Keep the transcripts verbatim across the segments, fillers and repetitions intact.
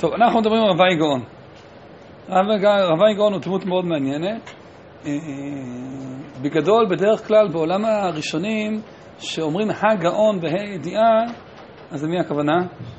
טוב, אנחנו מדברים על רבי גאון. רבי גאון הוא דמות מאוד מעניינת. בגדול, בדרך כלל, בעולם הראשונים, שאומרים הגאון בה"א ידיעה, אז למי הכוונה?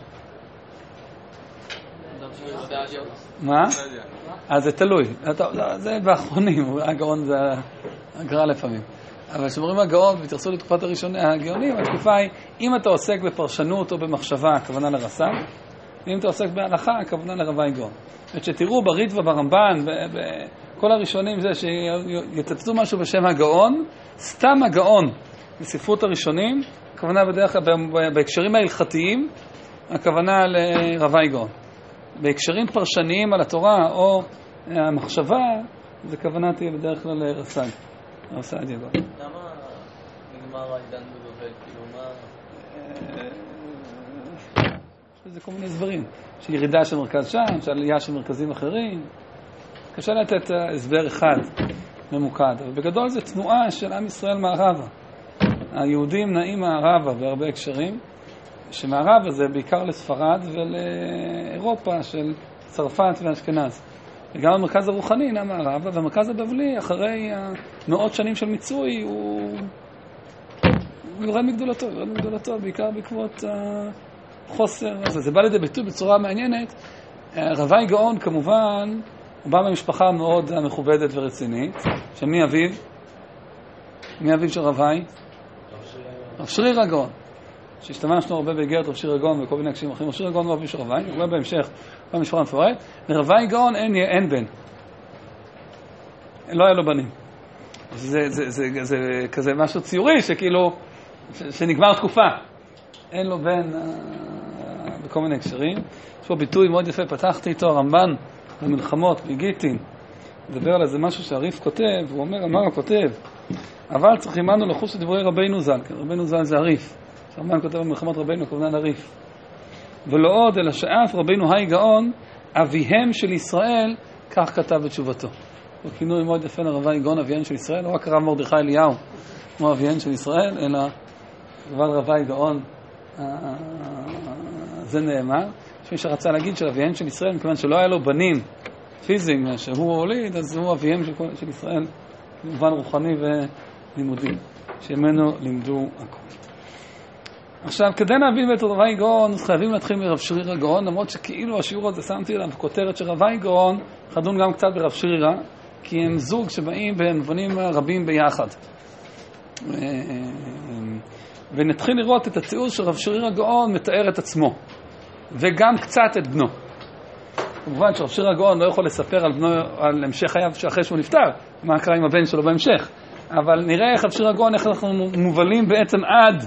מה? אז זה תלוי. זה באחרונים, הגאון זה הגר"א לפעמים. אבל כשאומרים הגאון והתייחסו לתקופת הגאונים, התקופה היא, אם אתה עוסק בפרשנות או במחשבה, הכוונה לרס"ג, ואם אתה עוסק בהלכה, הכוונה לרבי גאון. שתראו בריטב"א, ברמב"ן, בכל הראשונים זה שיתצאו משהו בשם הגאון, סתם הגאון בספרות הראשונים, הכוונה בדרך כלל בהקשרים ההלכתיים, הכוונה לרבי גאון. בהקשרים פרשניים על התורה או המחשבה, זה כוונה תהיה בדרך כלל לרס"ג. רס"ג גאון. למה נגמר העידן בבבל? כאילו מה... זה כל מיני סברים, של ירידה של מרכז שם, של עלייה של מרכזים אחרים. קשה לתת הסבר אחד ממוקד, אבל בגדול זה תנועה של עם ישראל מערבה. היהודים נעים מערבה בהרבה הקשרים, שמערבה זה בעיקר לספרד ולאירופה של צרפת ואשכנז. וגם המרכז הרוחני נע מערבה, והמרכז הבבלי אחרי מאות שנים של מיצוי הוא יורד מגדולתו, יורד מגדולתו בעיקר בעקבות חוסר. זה בא לידי ביטוי בצורה מעניינת. רבי גאון כמובן הוא בא ממשפחה מאוד מכובדת ורצינית. שמי אביו? מי אביו של רבי? רב שריר הגאון. שהשתמשנו הרבה באיגרת רב שריר הגאון וכל מיני הקשרים אחרים. רב שריר הגאון הוא אביו של רבי, הוא בא בהמשך במשפחה מפורט. לרבי גאון אין, אין בן. לא היה לו בנים. זה, זה, זה, זה, זה כזה משהו ציורי שכאילו, ש, שנגמר תקופה. אין לו בן בכל מיני הקשרים. יש פה ביטוי מאוד יפה, פתחתי איתו הרמב"ן במלחמות, בגיטין. מדבר על איזה משהו שהריף כותב, הוא אומר, אמר הכותב, אבל צריכים לנו לחוש לדברי רבינו ז"ל, כי רבינו ז"ל זה הריף. הרמב"ן כותב במלחמות רבינו, כוונה לריף. ולא עוד, אלא שאף רבינו היי גאון, אביהם של ישראל, כך כתב בתשובתו. הוא כינוי מאוד יפה לרבי גאון, אביהם של ישראל, לא רק רב מרדכי אליהו, כמו אביהם של ישראל, אלא אבל רבי גאון, זה נאמר. יש מי שרצה להגיד של אביהם של ישראל, מכיוון שלא היה לו בנים פיזיים שהוא הוליד, אז הוא אביהם של, של ישראל, כמובן רוחני ולימודי, שממנו לימדו הכל. עכשיו, כדי להבין את רבי גאון, חייבים להתחיל מרב שריר הגאון, למרות שכאילו השיעור הזה שמתי עליו כותרת של רבי גאון, חדון גם קצת ברב שרירה, כי הם זוג שבאים במובנים רבים ביחד. ונתחיל לראות את הציור של רב שריר הגאון מתאר את עצמו, וגם קצת את בנו. כמובן שרב שריר הגאון לא יכול לספר על בנו, על המשך חייו שאחרי שהוא נפטר, מה קרה עם הבן שלו בהמשך. אבל נראה איך רב שריר הגאון, איך אנחנו מובלים בעצם עד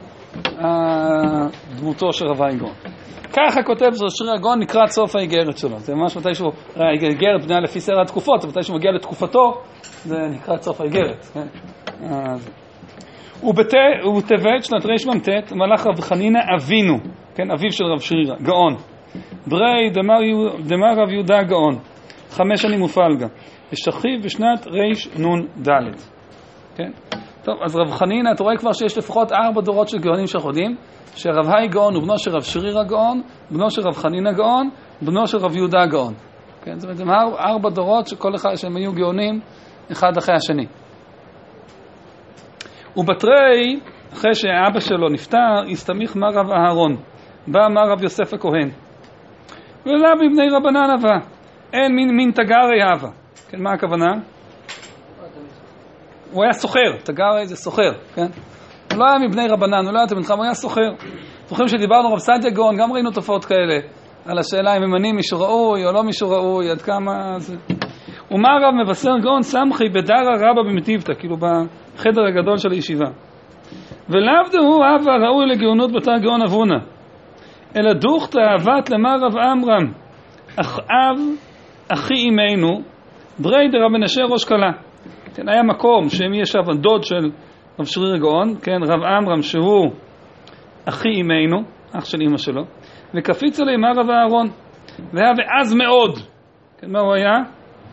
דמותו של רבי גאון. ככה כותב רב שריר הגאון לקראת סוף האיגרת שלו. זה ממש מתי שהוא, האיגרת בנויה לפי סדר התקופות, מתי שהוא מגיע לתקופתו, זה לקראת סוף האיגרת. כן? אז... ובטבת שנת רמ"ט מלך רב חנינא אבינו, כן, אביו של רב שרירא, גאון. דרי דמר רב יהודה גאון, חמש שנים ופלגה. ושכיב בשנת רנ"ד. כן? טוב, אז רב חנינא, אתה רואה כבר שיש לפחות ארבע דורות של גאונים שחודים, שרב היי גאון הוא בנו של רב שרירא גאון, בנו של רב חנינא גאון, בנו של רב יהודה גאון. כן? זאת אומרת, ארבע דורות שכל אחד שהם היו גאונים אחד אחרי השני. ובתרי, אחרי שהאבא שלו נפטר, הסתמיך מר רב אהרון, בא מר רב יוסף הכהן. ולא מבני רבנן אבה, אין מין, מין תגרי אבה. כן, מה הכוונה? הוא היה סוחר, תגרי זה סוחר, כן? הוא לא היה מבני רבנן, הוא לא היה תלמיד, הוא היה סוחר. זוכרים שדיברנו רב סעדיה גאון, גם ראינו תופעות כאלה, על השאלה אם ממנים מישהו ראוי או לא מישהו ראוי, עד כמה זה... ומה רב מבשר גאון סמכי בדרה רבה במטיבתא, כאילו בחדר הגדול של הישיבה. ולאו דהו אהבה ראוי לגאונות בתא גאון אבונה, אלא דוכתא אהבת למר רב עמרם, אח אב אחי אמנו, דרי דרב מנשה ראש כלה. כן, היה מקום שמי ישב דוד של רב שריר גאון, כן, רב עמרם שהוא אחי אמנו, אח של אמא שלו, וקפיץ עלי מר רב אהרון, והיה ואז מאוד. כן, מה הוא היה?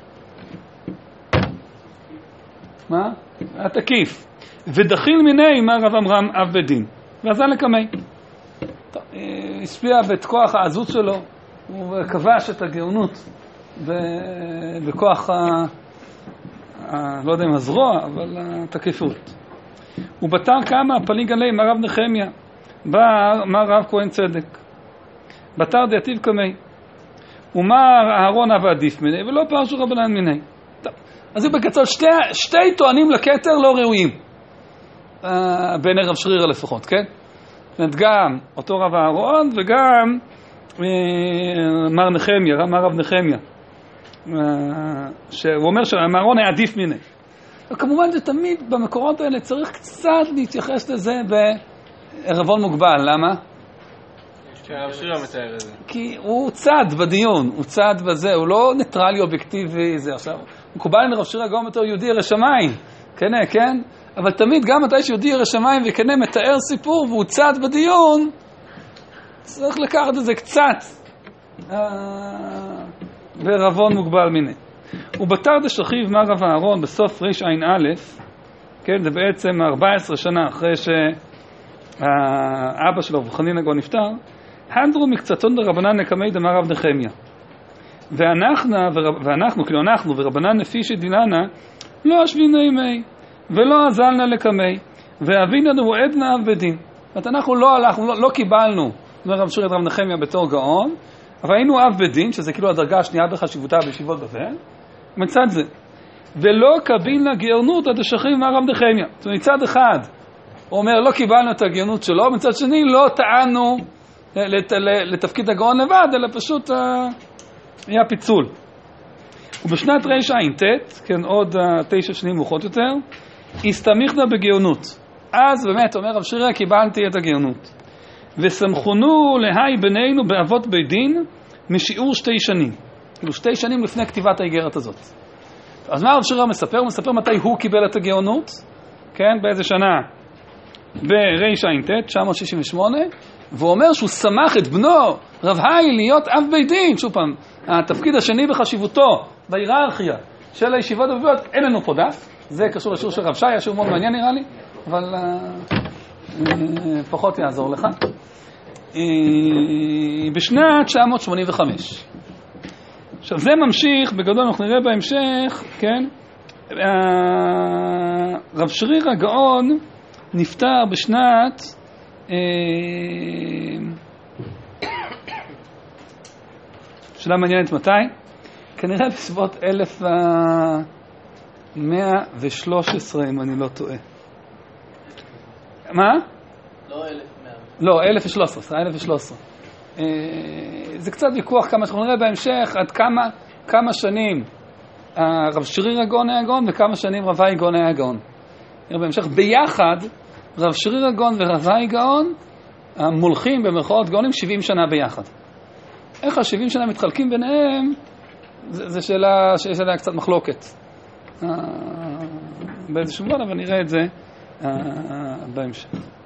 מה? היה תקיף. ודחיל מיני מר רב עמרם אב בית דין. ועזן לקמי. השפיע ואת כוח העזות שלו, הוא כבש את הגאונות בכוח, ה... ה... לא יודע אם הזרוע, אבל התקיפות. הוא בתר כמה פליג עלי מרב נחמיה, בא אמר רב כהן צדק, בתר דעתיב כמי, ומר אהרון אבא עדיף מיני, ולא פרשו רבנן מיני. טוב. אז הוא בקצר, שתי, שתי טוענים לכתר לא ראויים, uh, בעיני רב שרירא לפחות, כן? גם אותו רב אהרון וגם uh, מר נחמיה, מר רב נחמיה, uh, שהוא אומר שהאהרון היה עדיף מיני. וכמובן שתמיד במקורות האלה צריך קצת להתייחס לזה בערבון מוגבל. למה? שהרב שרירא מתאר את זה. כי הוא צד בדיון, הוא צד בזה, הוא לא ניטרלי אובייקטיבי. זה עכשיו, מקובל לרב שרירא גם בתור יהודי ירא שמיים, כן, כן? אבל תמיד גם מתי שיהודי ירא שמיים וכן מתאר סיפור והוא צד בדיון, צריך לקחת את זה קצת בערבון מוגבל מיני. ובתר דשכיב מר רב אהרון בסוף רש עין א', כן, זה בעצם ארבע עשרה שנה אחרי שהאבא שלו רב חנינא הגאון נפטר, הנדרו מקצתון דרבנן נקמי דמר רב נחמיה. ואנחנו, ואנחנו, כאילו אנחנו ורבנן נפישי דיננה, לא אשביני מי, ולא אזלנה לקמי, ואביננו עדנה אב בדין. זאת אומרת, אנחנו לא הלכנו, לא, לא קיבלנו, אומר רב שרירא את רב נחמיה בתור גאון, אבל היינו אב בדין, שזה כאילו הדרגה השנייה בחשיבותה בישיבות בבל, מצד זה. ולא קבינה גאונות עד השכיב מר רב נחמיה. זאת אומרת, מצד אחד, הוא אומר, לא קיבלנו את הגאונות שלו, מצד שני, לא טענו לת, לתפקיד הגאון לבד, אלא פשוט uh, היה פיצול. ובשנת רש עין ת', כן, עוד uh, תשע שנים מאוחרות יותר, הסתמיכנה בגאונות. אז באמת, אומר רב שרירא, קיבלתי את הגאונות. וסמכונו להי בינינו באבות בית דין משיעור שתי שנים. כאילו שתי שנים לפני כתיבת האיגרת הזאת. אז מה רב שרירא מספר? הוא מספר מתי הוא קיבל את הגאונות, כן, באיזה שנה? ברש עין ת', תשע מאות שישים ושמונה, והוא אומר שהוא שמח את בנו, רב היי, להיות אב בית דין. שוב פעם, התפקיד השני בחשיבותו, בהיררכיה של הישיבות הבבליות, אין לנו פה דף, זה קשור לשיעור של רב שי, השיעור מאוד מעניין נראה לי, אבל uh, uh, פחות יעזור לך. Uh, בשנת תשע מאות שמונים וחמש. עכשיו זה ממשיך, בגדול אנחנו נראה בהמשך, כן? Uh, רב שרירא הגאון נפטר בשנת uh, שאלה מעניינת מתי? כנראה בסביבות אלף מאה ושלוש עשרה, אם אני לא טועה. מה? לא אלף מאה. לא, אלף ושלוש עשרה, אלף ושלוש עשרה. זה קצת ויכוח כמה שאנחנו נראה בהמשך, עד כמה, כמה שנים רב שרירא הגאון היה גאון, וכמה שנים רב האי גאון היה גאון. נראה בהמשך, ביחד, רב שרירא גאון ורב האי גאון, המולכים במרכאות גאונים שבעים שנה ביחד. איך ה-שבעים שנה מתחלקים ביניהם, זו שאלה שיש עליה קצת מחלוקת. באיזשהו מובן, אבל נראה את זה בהמשך.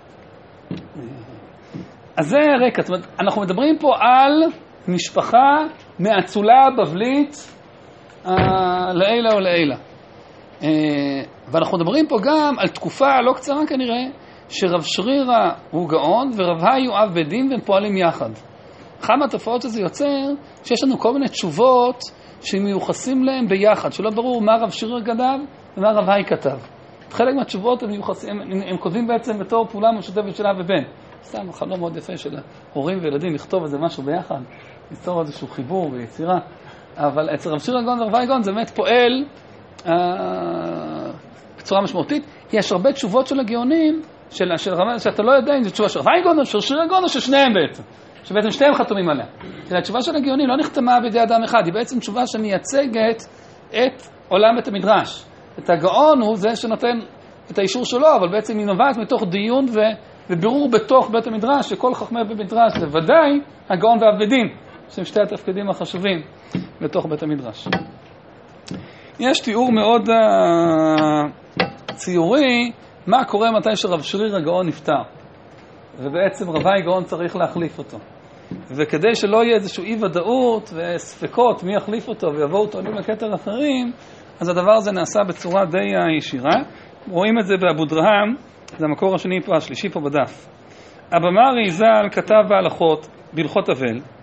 אז זה הרקע, זאת אומרת, אנחנו מדברים פה על משפחה מאצולה בבלית לעילה או לעילה. ואנחנו מדברים פה גם על תקופה לא קצרה כנראה, שרב שרירא הוא גאון ורב האי הוא אב בית דין והם פועלים יחד. אחת מהתופעות שזה יוצר, שיש לנו כל מיני תשובות שמיוחסים להם ביחד, שלא ברור מה רב שרירא כתב ומה רב האי כתב. חלק מהתשובות הם, מיוחסים, הם, הם כותבים בעצם בתור פעולה משותפת של אב ובן. סתם חלום מאוד יפה של הורים וילדים לכתוב איזה משהו ביחד, ליצור איזשהו חיבור ויצירה. אבל אצל רב שרירא גאון ורב האי גאון זה באמת פועל אה, בצורה משמעותית. יש הרבה תשובות של הגאונים, של, של רמה, שאתה לא יודע אם זו תשובה של רב האי גאון או של שרירא גאון או של שניהם בעצם. שבעצם שתיהם חתומים עליה. התשובה של הגאונים לא נחתמה בידי אדם אחד, היא בעצם תשובה שמייצגת את עולם בית המדרש. את הגאון הוא זה שנותן את האישור שלו, אבל בעצם היא נובעת מתוך דיון ו... ובירור בתוך בית המדרש, שכל חכמי בית המדרש זה ודאי הגאון ואב בית דין, שהם שתי התפקידים החשובים בתוך בית המדרש. יש תיאור מאוד uh, ציורי, מה קורה מתי שרב שרירא הגאון נפטר. ובעצם רב האי גאון צריך להחליף אותו. וכדי שלא יהיה איזשהו אי ודאות וספקות מי יחליף אותו ויבואו טוענים לכתר אחרים, אז הדבר הזה נעשה בצורה די ישירה. רואים את זה באבו דרהם, זה המקור השני פה, השלישי פה בדף. אבא מרי ז"ל כתב בהלכות, בהלכות אבל,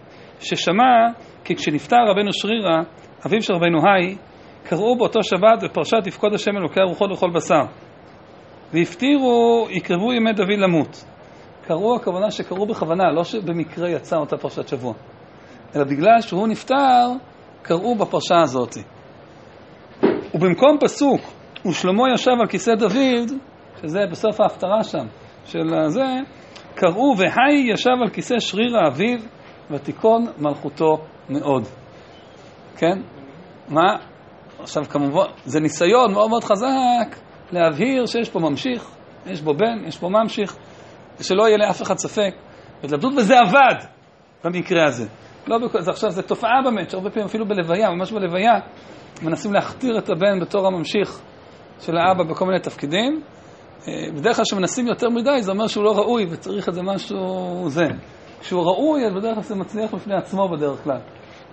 ששמע כי כשנפטר רבנו שרירא, אביו של רבנו היי, קראו באותו שבת בפרשת יפקוד השם אלוקי הרוחות לכל בשר. והפטירו, יקרבו ימי דוד למות. קראו, הכוונה שקראו בכוונה, לא שבמקרה יצא אותה פרשת שבוע. אלא בגלל שהוא נפטר, קראו בפרשה הזאת. ובמקום פסוק, ושלמה ישב על כיסא דוד, שזה בסוף ההפטרה שם, של זה, קראו והי ישב על כיסא שרירא אביו, ותיכון מלכותו מאוד. כן? מה? עכשיו כמובן, זה ניסיון מאוד מאוד חזק להבהיר שיש פה ממשיך, יש בו בן, יש פה ממשיך, ושלא יהיה לאף אחד ספק. והתלבטות בזה עבד במקרה הזה. לא, זה עכשיו, זה תופעה באמת, שהרבה פעמים אפילו בלוויה, ממש בלוויה, מנסים להכתיר את הבן בתור הממשיך של האבא בכל מיני תפקידים. בדרך כלל שמנסים יותר מדי, זה אומר שהוא לא ראוי וצריך את זה משהו זה. כשהוא ראוי, אז בדרך כלל זה מצליח בפני עצמו בדרך כלל.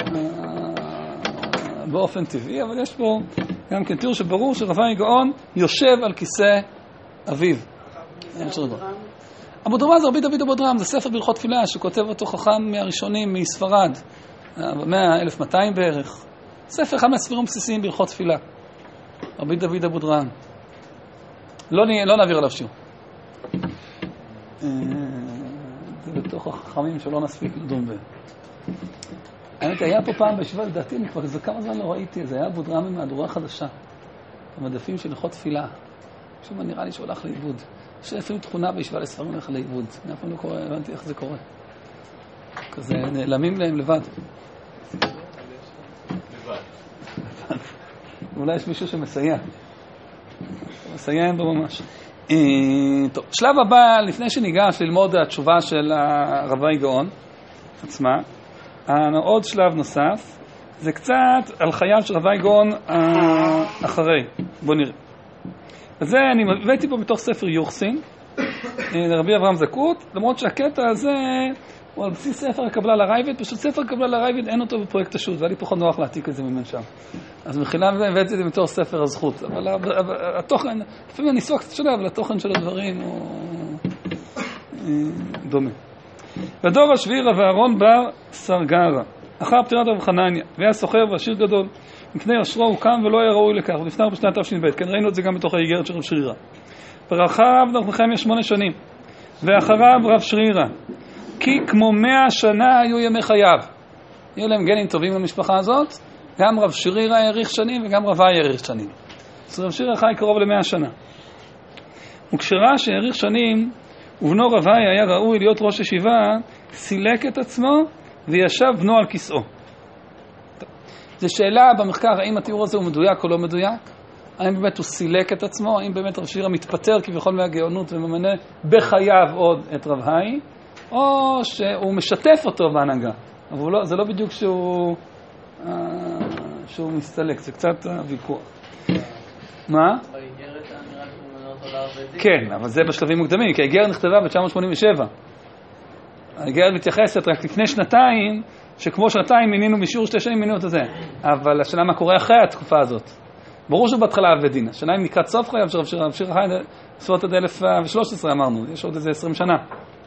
באופן טבעי, אבל יש פה גם כן תיאור שברור שרבי גאון יושב על כיסא אביו. אבודרם זה רבי דוד אבודרם, זה ספר בהלכות תפילה שכותב אותו חכם מהראשונים מספרד, במאה אלף ומאתיים בערך. ספר אחד מהספרים בסיסיים בהלכות תפילה. רבי דוד אבודרם. לא, לא נעביר עליו שיר. זה בתוך החכמים שלא נספיק לדון בהם. האמת, היה פה פעם בישיבה, לדעתי, אני כבר איזה כמה זמן לא ראיתי, זה היה אבודרם ממהדורה חדשה. המדפים של הלכות תפילה. שוב, נראה לי שהוא הלך לאיבוד. יש אפילו תכונה בישיבה לספרים הולך לאיבוד. אני אף פעם לא קורא, הבנתי איך זה קורה. כזה נעלמים להם לבד. לבד. אולי יש מישהו שמסייע. מסייע אין בו ממש. טוב, שלב הבא, לפני שניגש ללמוד התשובה של רבי גאון עצמה, עוד שלב נוסף, זה קצת על חייו של רבי גאון אחרי. בוא נראה. אז זה אני הבאתי פה בתוך ספר יוחסין, לרבי אברהם זקות, למרות שהקטע הזה הוא על בסיס ספר הקבלה לרייבד, פשוט ספר הקבלה לרייבד אין אותו בפרויקט השו"ת, והיה לי פחות נוח להעתיק את זה ממנו שם. אז מחילה מזה הבאתי את זה מתוך ספר הזכות, אבל התוכן, לפעמים הניסוח קצת שונה, אבל התוכן של הדברים הוא דומה. בדור השביעי רב אהרון בר סרגרה, אחר פטירת רב חנניה, והיה סוחר ועשיר גדול, מפני יושרו הוא קם ולא היה ראוי לכך, ונפטר בשנת תש"ב, כן, ראינו את זה גם בתוך האיגרת של רב שרירא. ואחריו רב נחמיה שמונה שנים, ואחריו רב שרירא, כי כמו מאה שנה היו ימי חייו. יהיו להם גנים טובים במשפחה הזאת, גם רב שרירא האריך שנים וגם רב האי האריך שנים. אז רב שרירא חי קרוב למאה שנה. וכשראה שהאריך שנים, ובנו רב האי היה ראוי להיות ראש ישיבה, סילק את עצמו וישב בנו על כיסאו. זו שאלה במחקר, האם התיאור הזה הוא מדויק או לא מדויק? האם באמת הוא סילק את עצמו? האם באמת רב שרירא מתפטר כביכול מהגאונות וממנה בחייו עוד את רב האי? או שהוא משתף אותו בהנהגה? אבל לא, זה לא בדיוק שהוא, אה, שהוא מסתלק, זה קצת ויכוח. מה? באיגרת נראה לי שהוא מנה אותו להרבה דין. כן, אבל זה בשלבים מוקדמים, כי האיגרת נכתבה ב-תשע מאות שמונים ושבע. האיגרת מתייחסת רק לפני שנתיים, שכמו שנתיים מינינו משיעור שתי שנים מינינו את זה. אבל השאלה מה קורה אחרי התקופה הזאת. ברור שבהתחלה עבד דין. השאלה אם לקראת סוף חייו של רב שרירא חי, בסביבות עד אלף ושלוש עשרה אמרנו, יש עוד איזה עשרים שנה.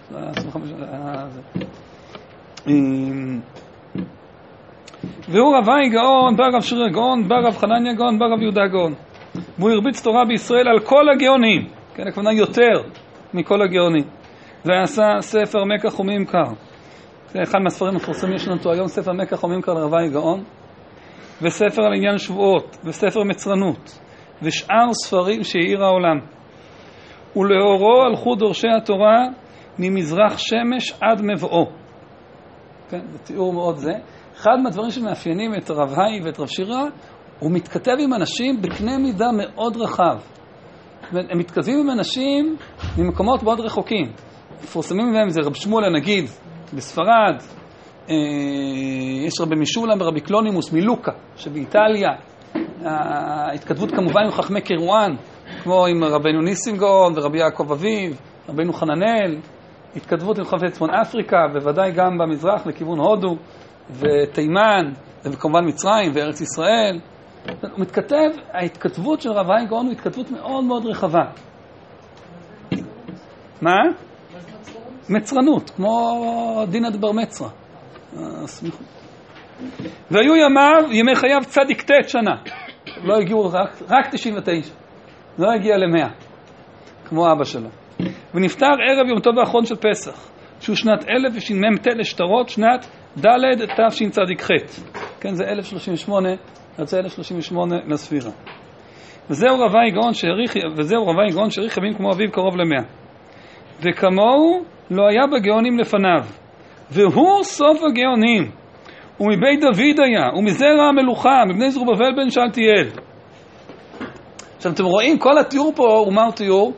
והוא רב האי גאון, בא רב שרירא גאון, בא רב חנניה גאון, בא רב יהודה גאון. והוא הרביץ תורה בישראל על כל הגאונים, כן, הכוונה יותר מכל הגאונים. ועשה ספר מקח וממכר. זה אחד מהספרים המפורסמים יש לנו אותו היום, ספר מקח וממכר לרב האי גאון, וספר על עניין שבועות, וספר מצרנות, ושאר ספרים שהאיר העולם. ולאורו הלכו דורשי התורה ממזרח שמש עד מבואו. כן, זה תיאור מאוד זה. אחד מהדברים שמאפיינים את רב האי ואת רב שרירא, הוא מתכתב עם אנשים בקנה מידה מאוד רחב. הם מתכתבים עם אנשים ממקומות מאוד רחוקים. מפורסמים מהם זה רב שמואל הנגיד בספרד, יש רבי משולם ורבי קלונימוס מלוקה שבאיטליה. ההתכתבות כמובן עם חכמי קירואן, כמו עם רבינו ניסים גאון ורבי יעקב אביב, רבינו חננאל, התכתבות עם חכמי צפון אפריקה, בוודאי גם במזרח לכיוון הודו ותימן, וכמובן מצרים וארץ ישראל. הוא מתכתב, ההתכתבות של רב האי גאון הוא התכתבות מאוד מאוד רחבה. מה? מצרנות, כמו דינא דבר מצרא. הסמיכות. והיו ימיו, ימי חייו צדיק ת' שנה. לא הגיעו רק, רק תשעים ותשע. לא הגיע למאה, כמו אבא שלו. ונפטר ערב יום טוב האחרון של פסח, שהוא שנת אלף ושמ"ט לשטרות, שנת ד' תשצ"ח. כן, זה אלף שלושים ושמונה, זה אלף שלושים ושמונה לספירה. וזהו רבי גאון שהעריך, וזהו רבי גאון שהעריך ימים כמו אביו קרוב למאה. וכמוהו לא היה בגאונים לפניו. והוא סוף הגאונים. ומבית דוד היה, ומזרע המלוכה, מבני זרובבל בן שאלתיאל. עכשיו אתם רואים, כל התיאור פה הוא מהו תיאור?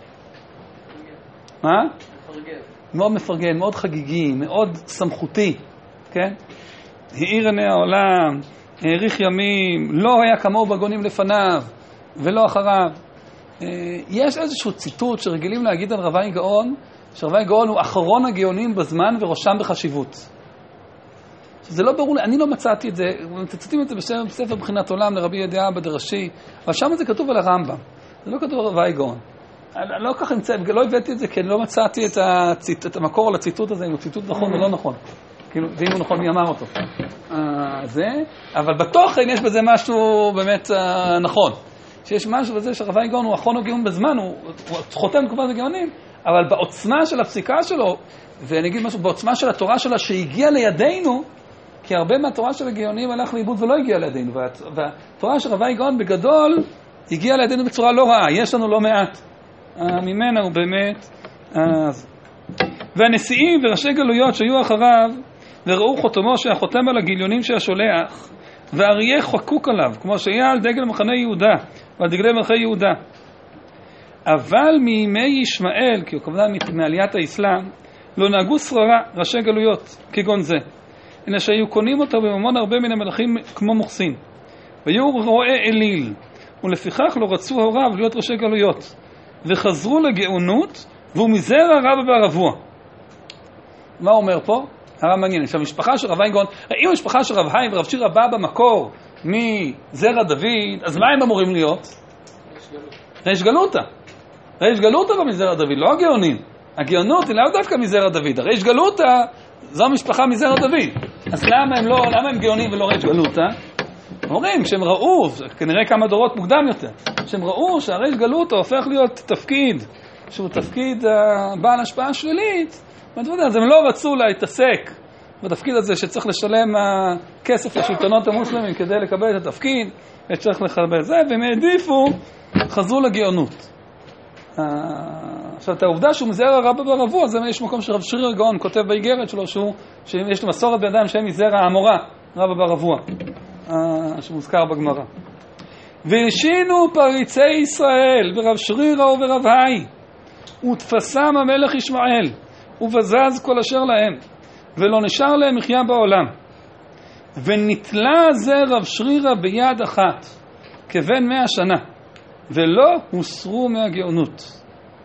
מה? מפרגן. מאוד מפרגן, מאוד חגיגי, מאוד סמכותי, כן? האיר עיני העולם, האריך ימים, לא היה כמוהו בגאונים לפניו, ולא אחריו. יש איזשהו ציטוט שרגילים להגיד על רבי גאון, שרבי גאון הוא אחרון הגאונים בזמן וראשם בחשיבות. זה לא ברור לי, אני לא מצאתי את זה, מצטטים את זה בשם ספר בחינת עולם לרבי ידיעה בדרשי, אבל שם זה כתוב על הרמב"ם, זה לא כתוב על רבי גאון. אני לא כך אמצא, לא הבאתי את זה כי אני לא מצאתי את, הציט, את המקור לציטוט הזה, אם הוא ציטוט נכון או לא נכון. כאילו, ואם הוא נכון, מי אמר אותו. זה, אבל בתוכן יש בזה משהו באמת נכון. שיש משהו בזה שרבי גאון הוא אחרון הגאון בזמן, הוא, הוא חותם תקופת הגאונים, אבל בעוצמה של הפסיקה שלו, ואני אגיד משהו, בעוצמה של התורה שלה שהגיעה לידינו, כי הרבה מהתורה של הגאונים הלך לאיבוד ולא הגיע לידינו, והתורה של רבי גאון בגדול הגיעה לידינו בצורה לא רעה, יש לנו לא מעט ממנה הוא באמת. והנשיאים וראשי גלויות שהיו אחריו וראו חותמו שהחותם על הגיליונים שהשולח, ואריה חקוק עליו, כמו שהיה על דגל מחנה יהודה ועל דגלי מלכי יהודה. אבל מימי ישמעאל, כי הוא כמובן מעליית האסלאם, לא נהגו שררה ראשי גלויות כגון זה, אלא שהיו קונים אותו בממון הרבה מן המלכים כמו מוחסין, והיו רואי אליל, ולפיכך לא רצו הוריו להיות ראשי גלויות, וחזרו לגאונות, והוא מזרע רב ברבוע. מה הוא אומר פה? הרב מעניין. עכשיו, משפחה של רבי גאון, אם המשפחה של רב חיים ורב שירא בא במקור מזרע דוד, אז מה הם אמורים להיות? ריש גלותא. ריש גלותא במזרע דוד, לא הגאונים. הגאונות היא לא דווקא מזרע דוד. ריש גלותא זו משפחה מזרע דוד. אז למה הם לא, למה הם גאונים ולא ריש גלותא? אומרים שהם ראו, כנראה כמה דורות מוקדם יותר, שהם ראו שהריש גלותא הופך להיות תפקיד, שהוא תפקיד בעל השפעה שלילית, אז הם לא רצו להתעסק בתפקיד הזה שצריך לשלם כסף לשלטונות המוסלמים כדי לקבל את התפקיד, וצריך לקבל זה, והם העדיפו, חזרו לגאונות. עכשיו, את העובדה שהוא מזרע רב ברבוע, אז יש מקום שרב שריר גאון כותב באיגרת שלו, שהוא, שיש לו מסורת בידיים שהם מזרע המורה, רב ברבוע, שמוזכר בגמרא. והשינו פריצי ישראל ברב שרירא וברב האי, ותפסם המלך ישמעאל, ובזז כל אשר להם, ולא נשאר להם מחיה בעולם. ונתלה זה רב שרירא ביד אחת, כבן מאה שנה, ולא הוסרו מהגאונות.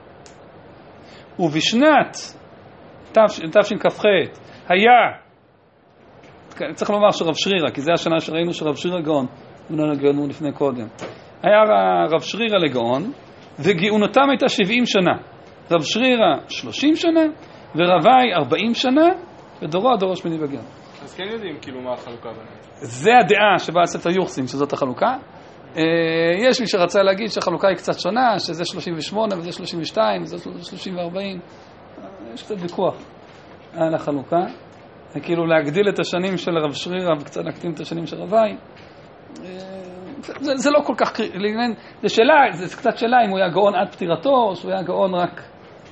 ובשנת תשכ"ח היה, צריך לומר שרב שרירא, כי זה השנה שראינו שרב שרירא גאון, מונה לגאונו לפני קודם. היה רב שרירא לגאון, וגאונותם הייתה שבעים שנה. רב שרירא שלושים שנה, ורבי ארבעים שנה, ודורו הדור השמיני בגאון. אז כן יודעים כאילו מה החלוקה ביניהם. זה הדעה שבאה ספר יוחסין, שזאת החלוקה. יש מי שרצה להגיד שהחלוקה היא קצת שונה, שזה שלושים ושמונה וזה שלושים ושתיים, וזה שלושים וארבעים. יש קצת ויכוח על החלוקה. כאילו להגדיל את השנים של רב שרירא וקצת להקטין את השנים של רבי. זה, זה לא כל כך, זה שאלה, זה קצת שאלה אם הוא היה גאון עד פטירתו, או שהוא היה גאון רק...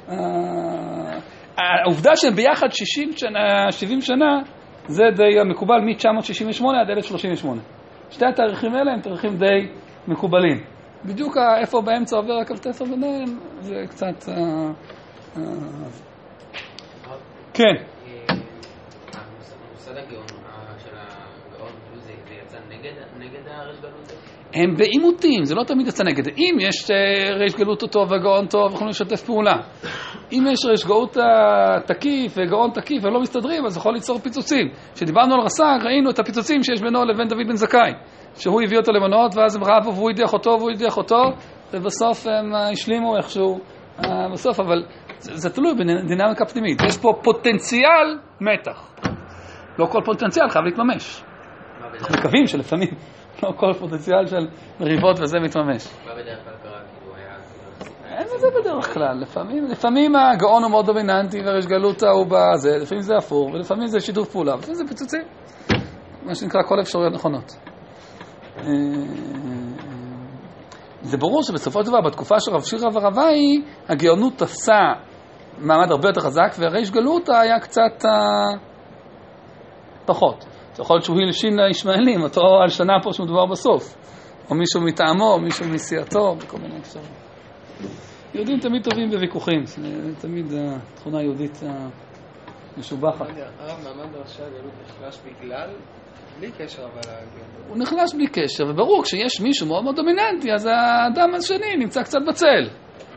העובדה שהם ביחד שישים שנה, שבעים שנה, זה די מקובל מ-תשע מאות שישים ושמונה עד אלף שלושים ושמונה. שתי התאריכים האלה הם תאריכים די מקובלים. בדיוק איפה באמצע עובר הקו תפר ביניהם, זה קצת... כן. המוסד הגאון של הגאון, זה יצא נגד הריש גלות? הם בעימותים, זה לא תמיד יצא נגד. אם יש ריש גלות טוב וגאון טוב, יכולים לשתף פעולה. אם יש ריש גאות תקיף וגאון תקיף ולא מסתדרים, אז יכול ליצור פיצוצים. כשדיברנו על רס"ג, ראינו את הפיצוצים שיש בינו לבין דוד בן זכאי, שהוא הביא אותו למנות, ואז הם רבו והוא הדיח אותו והוא הדיח אותו, ובסוף הם השלימו איכשהו בסוף, אבל זה, זה תלוי בדינמיקה פנימית. יש פה פוטנציאל מתח. לא כל פוטנציאל חייב להתממש. אנחנו מקווים שלפעמים לא כל פוטנציאל של מריבות וזה מתממש. מה בדרך כלל קרה? כאילו היה... אין זה בדרך כלל. לפעמים, לפעמים הגאון הוא מאוד דומיננטי והריש גלותא הוא בזה, לפעמים זה אפור, ולפעמים זה שיתוף פעולה, ולפעמים זה פיצוצים. מה שנקרא כל אפשרויות נכונות. זה ברור שבסופו של דבר, בתקופה של רב שירא ורבאי, הגאונות תפסה מעמד הרבה יותר חזק, והריש גלותא היה קצת פחות. זה יכול להיות שהוא הלשין לישמעאלים, אותו הלשנה פה שמדובר בסוף. או מישהו מטעמו, או מישהו מסיעתו, בכל מיני אפשרות. יהודים תמיד טובים בוויכוחים, זה תמיד התכונה היהודית המשובחת. הרב, מעמד ראשי הגלות נחלש בגלל, בלי קשר אבל הגלות. הוא נחלש בלי קשר, וברור, כשיש מישהו מאוד מאוד דומיננטי, אז האדם השני נמצא קצת בצל.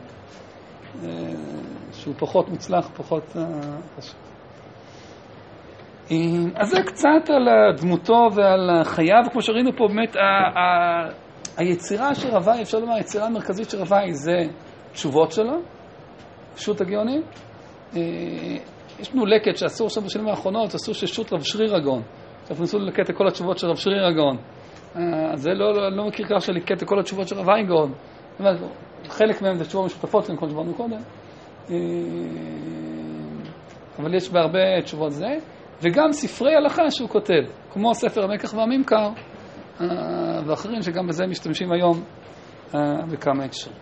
שהוא פחות מוצלח, פחות חשוב. אז זה קצת על דמותו ועל חייו, כמו שראינו פה באמת, ה- ה- היצירה של רבאי, אפשר לומר, היצירה המרכזית של רבאי זה תשובות שלו, שו"ת הגאונים. יש לנו לקט שאסור שם בשנים האחרונות, אסור ששו"ת רב שריר הגאון. עכשיו ניסו לקט את כל התשובות של רב שריר הגאון. אז זה לא, לא, לא מכיר כך של לקט את כל התשובות של רבאי גאון. חלק מהם זה תשובות משותפות, כמו שברנו קודם. אבל יש בהרבה תשובות זה. וגם ספרי הלכה שהוא כותב, כמו ספר המקח והממכר, ואחרים שגם בזה משתמשים היום בכמה הקשרים.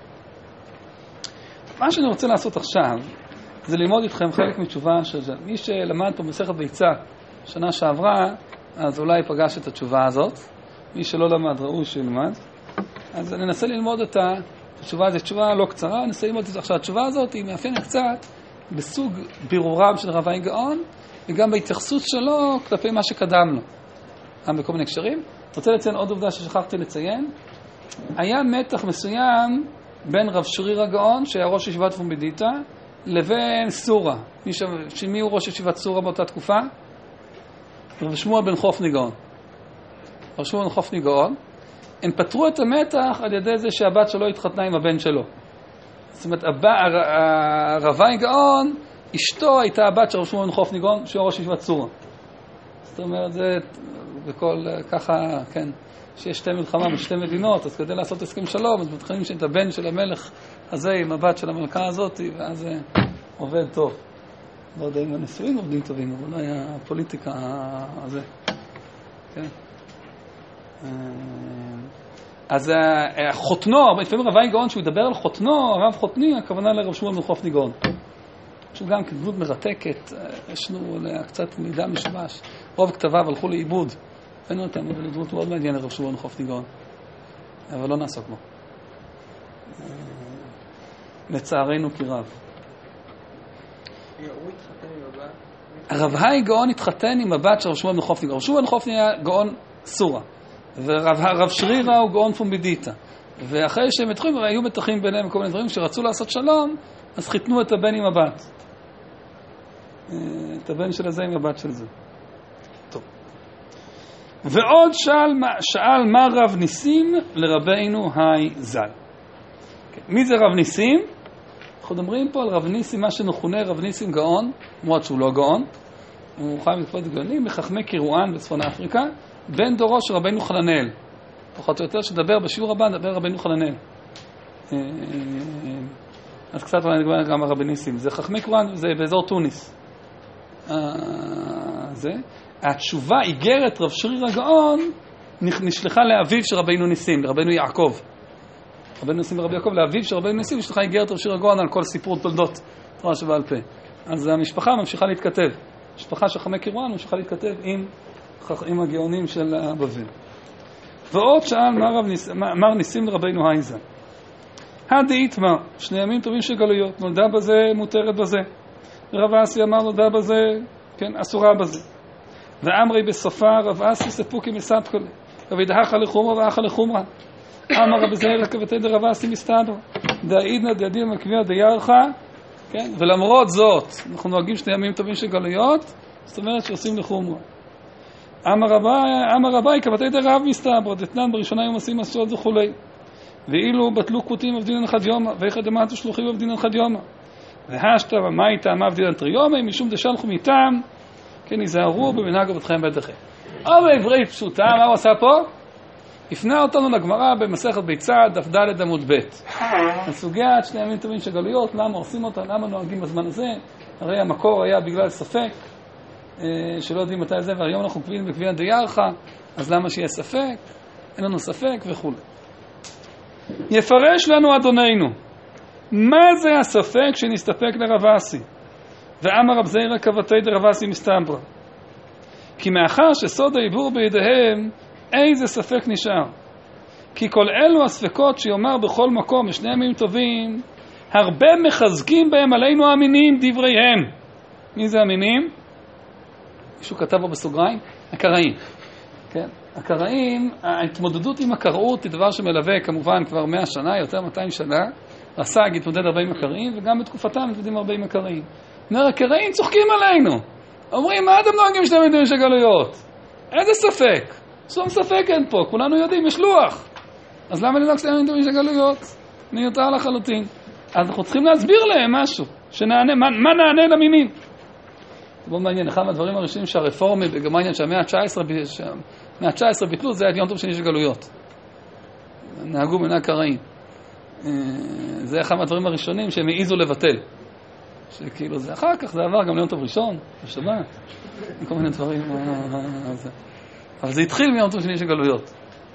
מה שאני רוצה לעשות עכשיו, זה ללמוד איתכם חלק מתשובה של זה. מי שלמד פה מסכת ביצה שנה שעברה, אז אולי פגש את התשובה הזאת. מי שלא למד ראוי שילמד. אז אני אנסה ללמוד את התשובה הזאת. תשובה לא קצרה, אני אנסה ללמוד את זה. עכשיו, התשובה הזאת היא מאפיינת קצת בסוג בירורם של רבאי גאון, וגם בהתייחסות שלו כלפי מה שקדם לו. גם בכל מיני קשרים. אני רוצה לציין עוד עובדה ששכחתי לציין. היה מתח מסוים בין רב שריר הגאון, שהיה ראש ישיבת פומבדיתא, לבין סורה. מי, ש... מי הוא ראש ישיבת סורה באותה תקופה? רב שמואל בן חופני גאון. רב שמואל בן חופני גאון. הם פתרו את המתח על ידי זה שהבת שלו התחתנה עם הבן שלו. זאת אומרת, הב... הרבאי גאון, אשתו הייתה הבת של רב שמואל בן חופני גאון, שהוא ראש ישיבת סורה. זאת אומרת, זה בכל ככה, כן, שיש שתי מלחמה בשתי מדינות, אז כדי לעשות הסכם שלום, אז מתחילים שאת הבן של המלך הזה עם הבת של המלכה הזאת, ואז זה עובד טוב. לא יודע אם הנישואים עובדים טובים, אבל אולי הפוליטיקה הזה. כן. אז חותנו, לפעמים רבאי גאון, שהוא ידבר על חותנו, הרב חותני, הכוונה לרב שמואל בן חופני גאון. שהוא גם כדמות מרתקת, יש לנו קצת מידע משבש. רוב כתביו הלכו לאיבוד. ראינו אותם, אבל היא דמות מאוד מעניינת, רב שמואל בן חופני גאון. אבל לא נעסוק בו. לצערנו כי רב. הרבאי גאון התחתן עם הבת של רב שמואל בן חופני גאון. רב שמואל בן חופני היה גאון סורה. ורב שרירא הוא גאון פומבדיתא. ואחרי שהם התחילו, היו מתחים ביניהם כל מיני דברים שרצו לעשות שלום, אז חיתנו את הבן עם הבת. את הבן של הזה עם הבת של זה. טוב. ועוד שאל, שאל מה רב ניסים לרבינו היי ז"ל. מי זה רב ניסים? אנחנו מדברים פה על רב ניסים, מה שנכונה רב ניסים גאון, למרות שהוא לא גאון, הוא חי מתקופת גאונים, מחכמי קירואן בצפון אפריקה, בן דורו של רבינו חננאל. פחות או יותר שדבר בשיעור הבא, נדבר רבינו חננאל. אז קצת אולי נדבר גם על רבי ניסים. זה חכמי קירואן, זה באזור טוניס. זה. התשובה, איגרת רב שריר הגאון, נשלחה לאביו של רבינו ניסים, לרבינו יעקב. רבינו ניסים ורבי יעקב, לאביו של רבינו ניסים, נשלחה איגרת רב שריר הגאון על כל סיפור תולדות תורה שבעל פה. אז המשפחה ממשיכה להתכתב. המשפחה של חכמי קירואן ממשיכה להתכתב עם, עם הגאונים של הבבל. ועוד שאל מר ניס, מר ניסים לרבינו היי ז"ל. הדאית מה, שני ימים טובים של גלויות, נולדה בזה, מותרת בזה. רב אסי אמר נולדה בזה, כן, אסורה בזה. ואמרי בסופה, רב אסי ספוקי מספקולה. ודהכה לחומרה ואחה לחומרה. אמר רב זהיר לקבתי דרב אסי מסתבר. דאידנא דאדיר מקביע דיירחה, כן, ולמרות זאת, אנחנו נוהגים שני ימים טובים של גלויות, זאת אומרת שעושים לחומרה. אמר רבי, קבתי דרב מסתבר, דתנן בראשונה יום עושים מסורת וכולי. ואילו בטלו קוטים עבדינן חד יומא, ואיכא דמעטו שלוחים עבדינן חד יומא. והשתא מה איתם עבדינן טרי יומא, משום דשלחו מאיתם, כן, היזהרו במנהג אבותיכם ביתכם. או בעברית פשוטה, מה הוא עשה פה? הפנה אותנו לגמרא במסכת ביצה, דף ד' עמוד ב'. הסוגיית שני ימים טובים של גלויות, למה עושים אותה, למה נוהגים בזמן הזה? הרי המקור היה בגלל ספק, שלא יודעים מתי זה, והיום אנחנו קביעים בקביעת דיירחה, אז למה שיהיה ספק? אין לנו ספק וכו'. יפרש לנו אדוננו, מה זה הספק שנסתפק לרבסי? ואמר רב זיירא כבתי דרבסי מסתברא. כי מאחר שסוד העיבור בידיהם, איזה ספק נשאר. כי כל אלו הספקות שיאמר בכל מקום בשני ימים טובים, הרבה מחזקים בהם עלינו האמינים דבריהם. מי זה אמינים? מישהו כתב בו בסוגריים? הקראים. כן? הקראים, ההתמודדות עם הקראות היא דבר שמלווה כמובן כבר מאה שנה, יותר מאתיים שנה. רס"ג התמודד הרבה עם הקראים, וגם בתקופתם מתמודדים הרבה עם הקראים. אומר, הקראים צוחקים עלינו. אומרים, מה אתם נוהגים שני ימים של גלויות? איזה ספק? שום ספק אין פה, כולנו יודעים, יש לוח. אז למה לנהוג שני ימים של גלויות? מיותר לחלוטין. אז אנחנו צריכים להסביר להם משהו, שנענה, מה, מה נענה למינים? זה מאוד מעניין, אחד מהדברים הראשונים שהרפורמי בגרמניה, שהמאה ה-תשע עשרה ביטלו, זה היה יום טוב שני של גלויות. נהגו מנהג קראים. זה אחד מהדברים הראשונים שהם העיזו לבטל. שכאילו זה אחר כך, זה עבר גם ליום טוב ראשון, בשבת, כל מיני דברים. אבל זה התחיל מיום טוב שני של גלויות.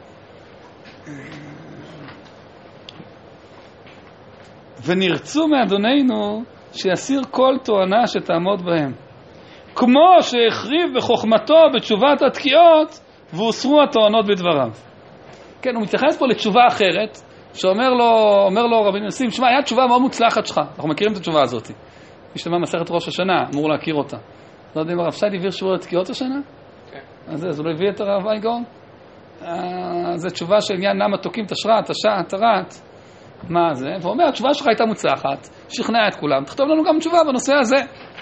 ונרצו מאדוננו שיסיר כל תואנה שתעמוד בהם. כמו שהחריב בחוכמתו בתשובת התקיעות, והוסרו התואנות בדבריו. כן, הוא מתייחס פה לתשובה אחרת, שאומר לו, אומר לו רבי נסים, שמע, היה תשובה מאוד מוצלחת שלך. אנחנו מכירים את התשובה הזאת. מי שתאמר מסכת ראש השנה, אמור להכיר אותה. לא יודע אם הרב שי הביא שבוע לתקיעות השנה? כן. אז זה, אז הוא לא הביא את הרב אייגאון? זו תשובה של עניין למה תוקים את השרת, השעת, הרעת. מה זה? והוא אומר, התשובה שלך הייתה מוצלחת, שכנעה את כולם, תכתוב לנו גם תשובה בנושא הזה.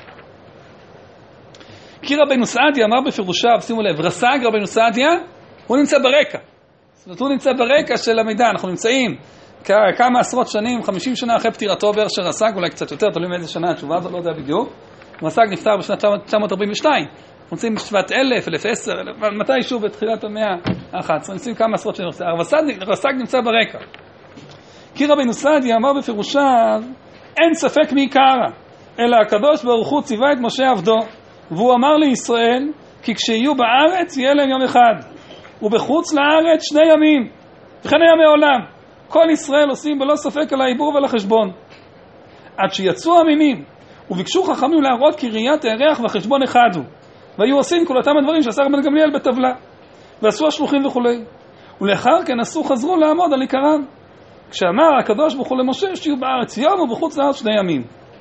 כי רבינו סעדיה אמר בפירושיו, שימו לב, רס"ג רבינו סעדיה, הוא נמצא ברקע. זאת אומרת, הוא נמצא ברקע של המידע, אנחנו נמצאים כמה עשרות שנים, חמישים שנה אחרי פטירתו בערך של רס"ג, אולי קצת יותר, תלוי מאיזה שנה התשובה הזאת, לא יודע בדיוק. רס"ג נפטר בשנת תשע מאות ארבעים ושתיים. אנחנו נמצאים בשבט אלף, אלף עשר, מתישהו בתחילת המאה ה-אחת עשרה, נמצאים כמה עשרות שנים. רס"ג נמצא ברקע. כי רבינו סעדיה אמר בפירושיו, אין ספק מעיקרא, אלא הקדוש ברוך הוא ציווה את משה עבדו, והוא אמר לישראל, כי כשיהיו בארץ יהיה להם יום אחד, ובחוץ לארץ שני ימים, וכן היה מעולם. כל ישראל עושים בלא ספק על העיבור ועל החשבון. עד שיצאו המינים, וביקשו חכמים להראות כי ראיית הירח והחשבון אחד הוא, והיו עושים כל אותם הדברים שעשה רבן גמליאל בטבלה, ועשו השלוחים וכו'. ולאחר כן עשו חזרו לעמוד על עיקרם. כשאמר הקדוש ברוך הוא למשה שיהיו בארץ יום ובחוץ לארץ שני ימים.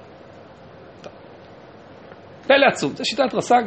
פלא עצום, זה שיטת רס"ג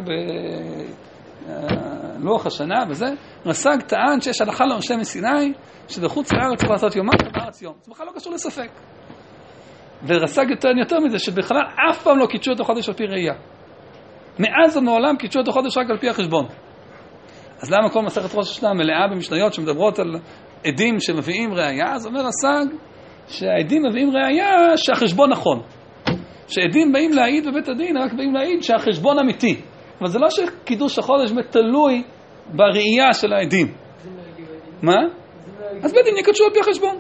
בלוח השנה וזה. רס"ג טען שיש הלכה למשה מסיני, שבחוץ לארץ צריך לעשות יומם ובארץ יום. זה בכלל לא קשור לספק. ורס"ג טוען יותר מזה, שבכלל אף פעם לא קידשו את החודש על פי ראייה. מאז ומעולם קידשו את החודש רק על פי החשבון. אז למה כל מסכת ראש השנה מלאה במשניות שמדברות על עדים שמביאים ראייה? אז אומר רס"ג שהעדים מביאים ראייה שהחשבון נכון. שעדים באים להעיד בבית הדין, רק באים להעיד שהחשבון אמיתי. אבל זה לא שקידוש החודש תלוי בראייה של העדים. מה? אז בית הדין יקדשו על פי החשבון.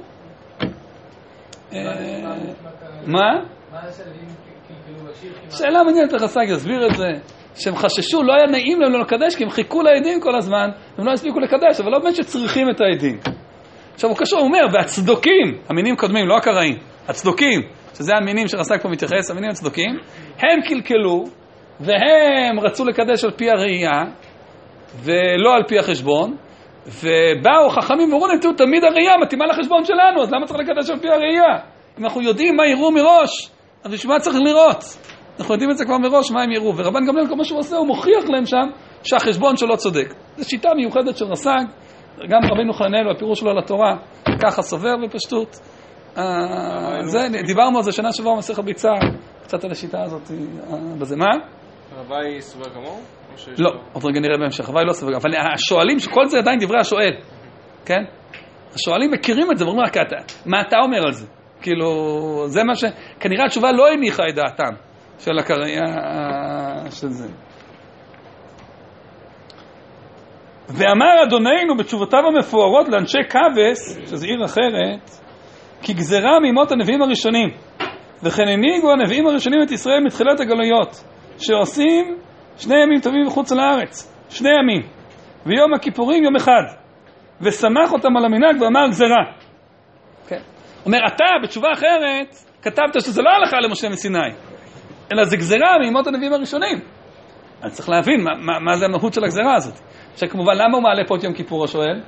מה? שאלה מעניינת רס"ג יסביר את זה. שהם חששו, לא היה נעים להם לא לקדש, כי הם חיכו לעדים כל הזמן, הם לא הספיקו לקדש, אבל לא באמת שצריכים את העדים. עכשיו הוא קשור, הוא אומר, והצדוקים, המינים קודמים, לא הקראים, הצדוקים, שזה המינים שרס"ג פה מתייחס, המינים הצדוקים, הם קלקלו, והם רצו לקדש על פי הראייה, ולא על פי החשבון, ובאו חכמים ואומרו להם, תמיד הראייה מתאימה לחשבון שלנו, אז למה צריך לקדש על פי הראייה? אם אנחנו יודעים מה יראו מראש, אז בשביל מה צריך לראות? אנחנו יודעים את זה כבר מראש, מה הם יראו. ורבן גמליאל, כל מה שהוא עושה, הוא מוכיח להם שם שהחשבון שלו צודק. זו שיטה מיוחדת של רס"ג, גם רבינו חננאל, הפירוש שלו על התורה, ככה סובר בפשטות. דיברנו על זה שנה שעברה במסכת ביצה, קצת על השיטה הזאת בזה. מה? רבי סובר כמוהו? לא, עוד רגע נראה בהמשך, רבי לא סובר. אבל השואלים, כל זה עדיין דברי השואל. כן? השואלים מכירים את זה, ואומרים רק, מה אתה אומר על זה? כאילו, זה מה ש... כנראה התשובה לא הניחה את דעתם של הקריאה של זה. ואמר אדוננו בתשובותיו המפוארות לאנשי קבס, שזו עיר אחרת, כי גזרה מימות הנביאים הראשונים, וכן הנהיגו הנביאים הראשונים את ישראל מתחילת הגלויות, שעושים שני ימים טובים בחוץ לארץ, שני ימים, ויום הכיפורים יום אחד, ושמח אותם על המנהג ואמר גזרה. כן. אומר, אתה בתשובה אחרת כתבת שזה לא הלכה למשה מסיני, אלא זה גזרה מימות הנביאים הראשונים. אני צריך להבין מה, מה, מה זה המהות של הגזרה הזאת. שכמובן, למה הוא מעלה פה את יום כיפור, השואל?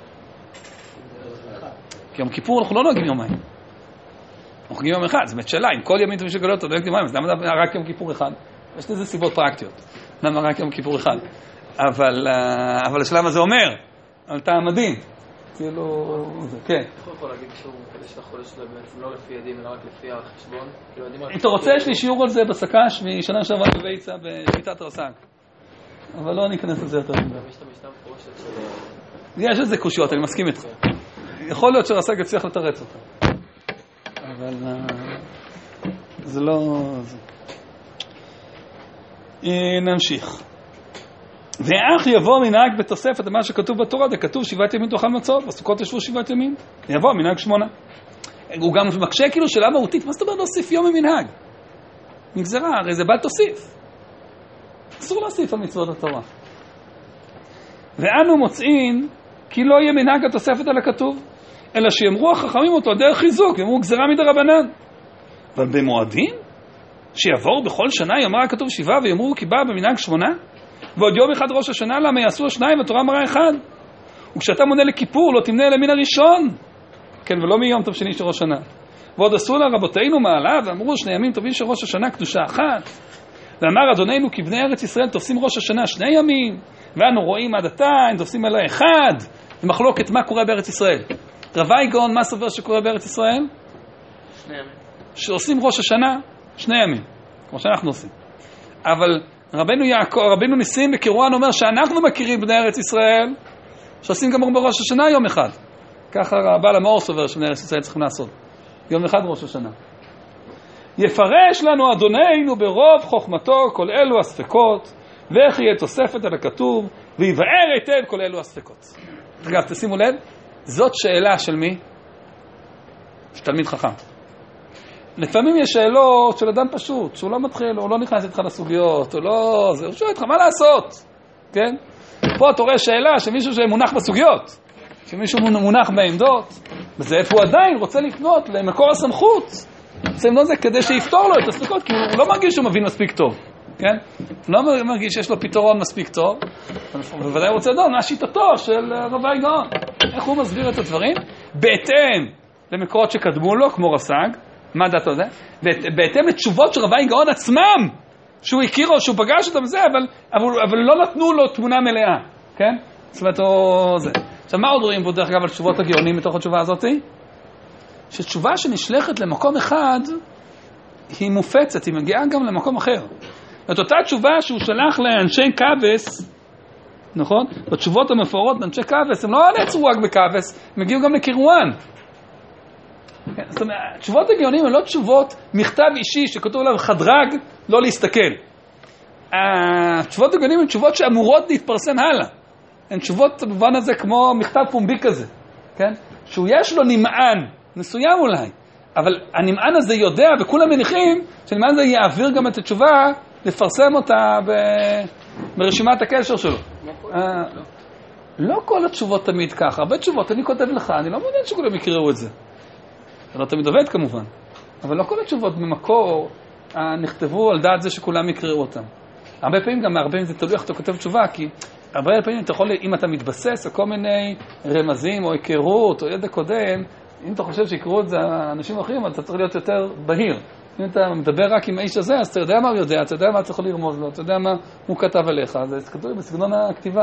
כי יום כיפור אנחנו לא נוהגים יומיים. אנחנו נוהגים יום אחד, זה באמת שאלה, אם כל ימים טובים של גלות, אתה נוהג יומיים, אז למה רק יום כיפור אחד? יש לזה סיבות פרקטיות. למה רק יום כיפור אחד? אבל, אבל השאלה מה זה אומר? על טעם מדהים. כאילו, כן. איך הוא יכול להגיד שהוא מקדש את החודש שלו בעצם לא לפי ידים, אלא רק לפי החשבון? אם אתה רוצה, יש לי שיעור על זה בסקש משנה שעברה בביצה בשביתת רס"ג. אבל לא ניכנס לזה יותר מדי. יש איזה קושיות, אני מסכים איתך. יכול להיות שרס"ג יצליח לתרץ אותה. אבל זה לא... נמשיך. ואך יבוא מנהג בתוספת למה שכתוב בתורה, זה כתוב שבעת ימים תאכל מצות, בסוכות ישבו שבעת ימים, יבוא מנהג שמונה. הוא גם מקשה כאילו שאלה מהותית, מה זאת אומרת להוסיף יום ממנהג? נגזרה, הרי זה בל תוסיף. אסור להוסיף על מצוות התורה. ואנו מוצאים כי לא יהיה מנהג התוספת על הכתוב, אלא שיאמרו החכמים אותו דרך חיזוק, יאמרו גזרה מדרבנן. אבל במועדים, שיעבור בכל שנה יאמר הכתוב שבעה ויאמרו כי בא במנהג שמונה, ועוד יום אחד ראש השנה למה יעשו השניים ותורה מראה אחד. וכשאתה מונה לכיפור לא תמנה למין הראשון, כן, ולא מיום טוב שני של ראש השנה. ועוד עשו לה רבותינו מעלה ואמרו שני ימים טובים של ראש השנה קדושה אחת. ואמר אדוננו כי בני ארץ ישראל תופסים ראש השנה שני ימים, ואנו רואים עד עתה הם תופסים אליה אחד. ומחלוקת מה קורה בארץ ישראל. רבי גאון מה סובר שקורה בארץ ישראל? שני ימים. שעושים ראש השנה שני ימים, כמו שאנחנו עושים. אבל רבנו יעקב, רבנו ניסים בקירואן אומר שאנחנו מכירים בני ארץ ישראל שעושים גם בראש השנה יום אחד. ככה הבעל המאור סובר שבני ארץ ישראל צריכים לעשות. יום אחד ראש השנה. יפרש לנו אדוננו ברוב חוכמתו כל אלו הספקות, ואיך יהיה תוספת על הכתוב, ויבאר היטב כל אלו הספקות. אגב, תשימו לב, זאת שאלה של מי? של תלמיד חכם. לפעמים יש שאלות של אדם פשוט, שהוא לא מתחיל, הוא לא נכנס איתך לסוגיות, הוא לא... הוא שואל איתך, מה לעשות? כן? פה אתה רואה שאלה שמישהו שמונח בסוגיות, שמישהו מונח בעמדות, וזה איפה הוא עדיין רוצה לקנות למקור הסמכות. עושים לו זה כדי שיפתור לו את הספקות, כי הוא לא מרגיש שהוא מבין מספיק טוב, כן? הוא לא מרגיש שיש לו פתרון מספיק טוב, ובוודאי רוצה לדעת מה שיטתו של רבי גאון. איך הוא מסביר את הדברים? בהתאם למקורות שקדמו לו, כמו רס"ג, מה דעתו זה? בהתאם לתשובות של רבי גאון עצמם, שהוא הכיר או שהוא פגש אותם זה, אבל, אבל, אבל לא נתנו לו תמונה מלאה, כן? זאת אומרת, או זה. עכשיו, מה עוד רואים פה דרך אגב על תשובות הגאונים מתוך התשובה הזאת? שתשובה שנשלחת למקום אחד, היא מופצת, היא מגיעה גם למקום אחר. את אותה תשובה שהוא שלח לאנשי קבס, נכון? בתשובות המפוארות לאנשי קבס, הם לא נעצרו רק בקבס, הם הגיעו גם לקירואן. זאת אומרת, תשובות הגאונים הן לא תשובות מכתב אישי שכתוב עליו חדרג, לא להסתכל. התשובות הגאונים הן תשובות שאמורות להתפרסם הלאה. הן תשובות במובן הזה כמו מכתב פומבי כזה, כן? שהוא יש לו נמען, מסוים אולי, אבל הנמען הזה יודע, וכולם מניחים שהנמען הזה יעביר גם את התשובה, לפרסם אותה ברשימת הקשר שלו. לא כל התשובות תמיד ככה, הרבה תשובות אני כותב לך, אני לא מעוניין שכולם יקראו את זה. זה לא תמיד עובד כמובן, אבל לא כל התשובות במקור נכתבו על דעת זה שכולם יקראו אותם. הרבה פעמים גם מהרבה פעמים זה תלוי איך אתה כותב תשובה, כי הרבה פעמים אתה יכול, אם אתה מתבסס על כל מיני רמזים או היכרות או ידע קודם, אם אתה חושב שיקראו את זה אנשים אחרים, אתה צריך להיות יותר בהיר. אם אתה מדבר רק עם האיש הזה, אז אתה יודע מה הוא יודע, אתה יודע מה אתה יכול לרמוז לו, אתה יודע מה הוא כתב עליך, זה כתוב בסגנון הכתיבה.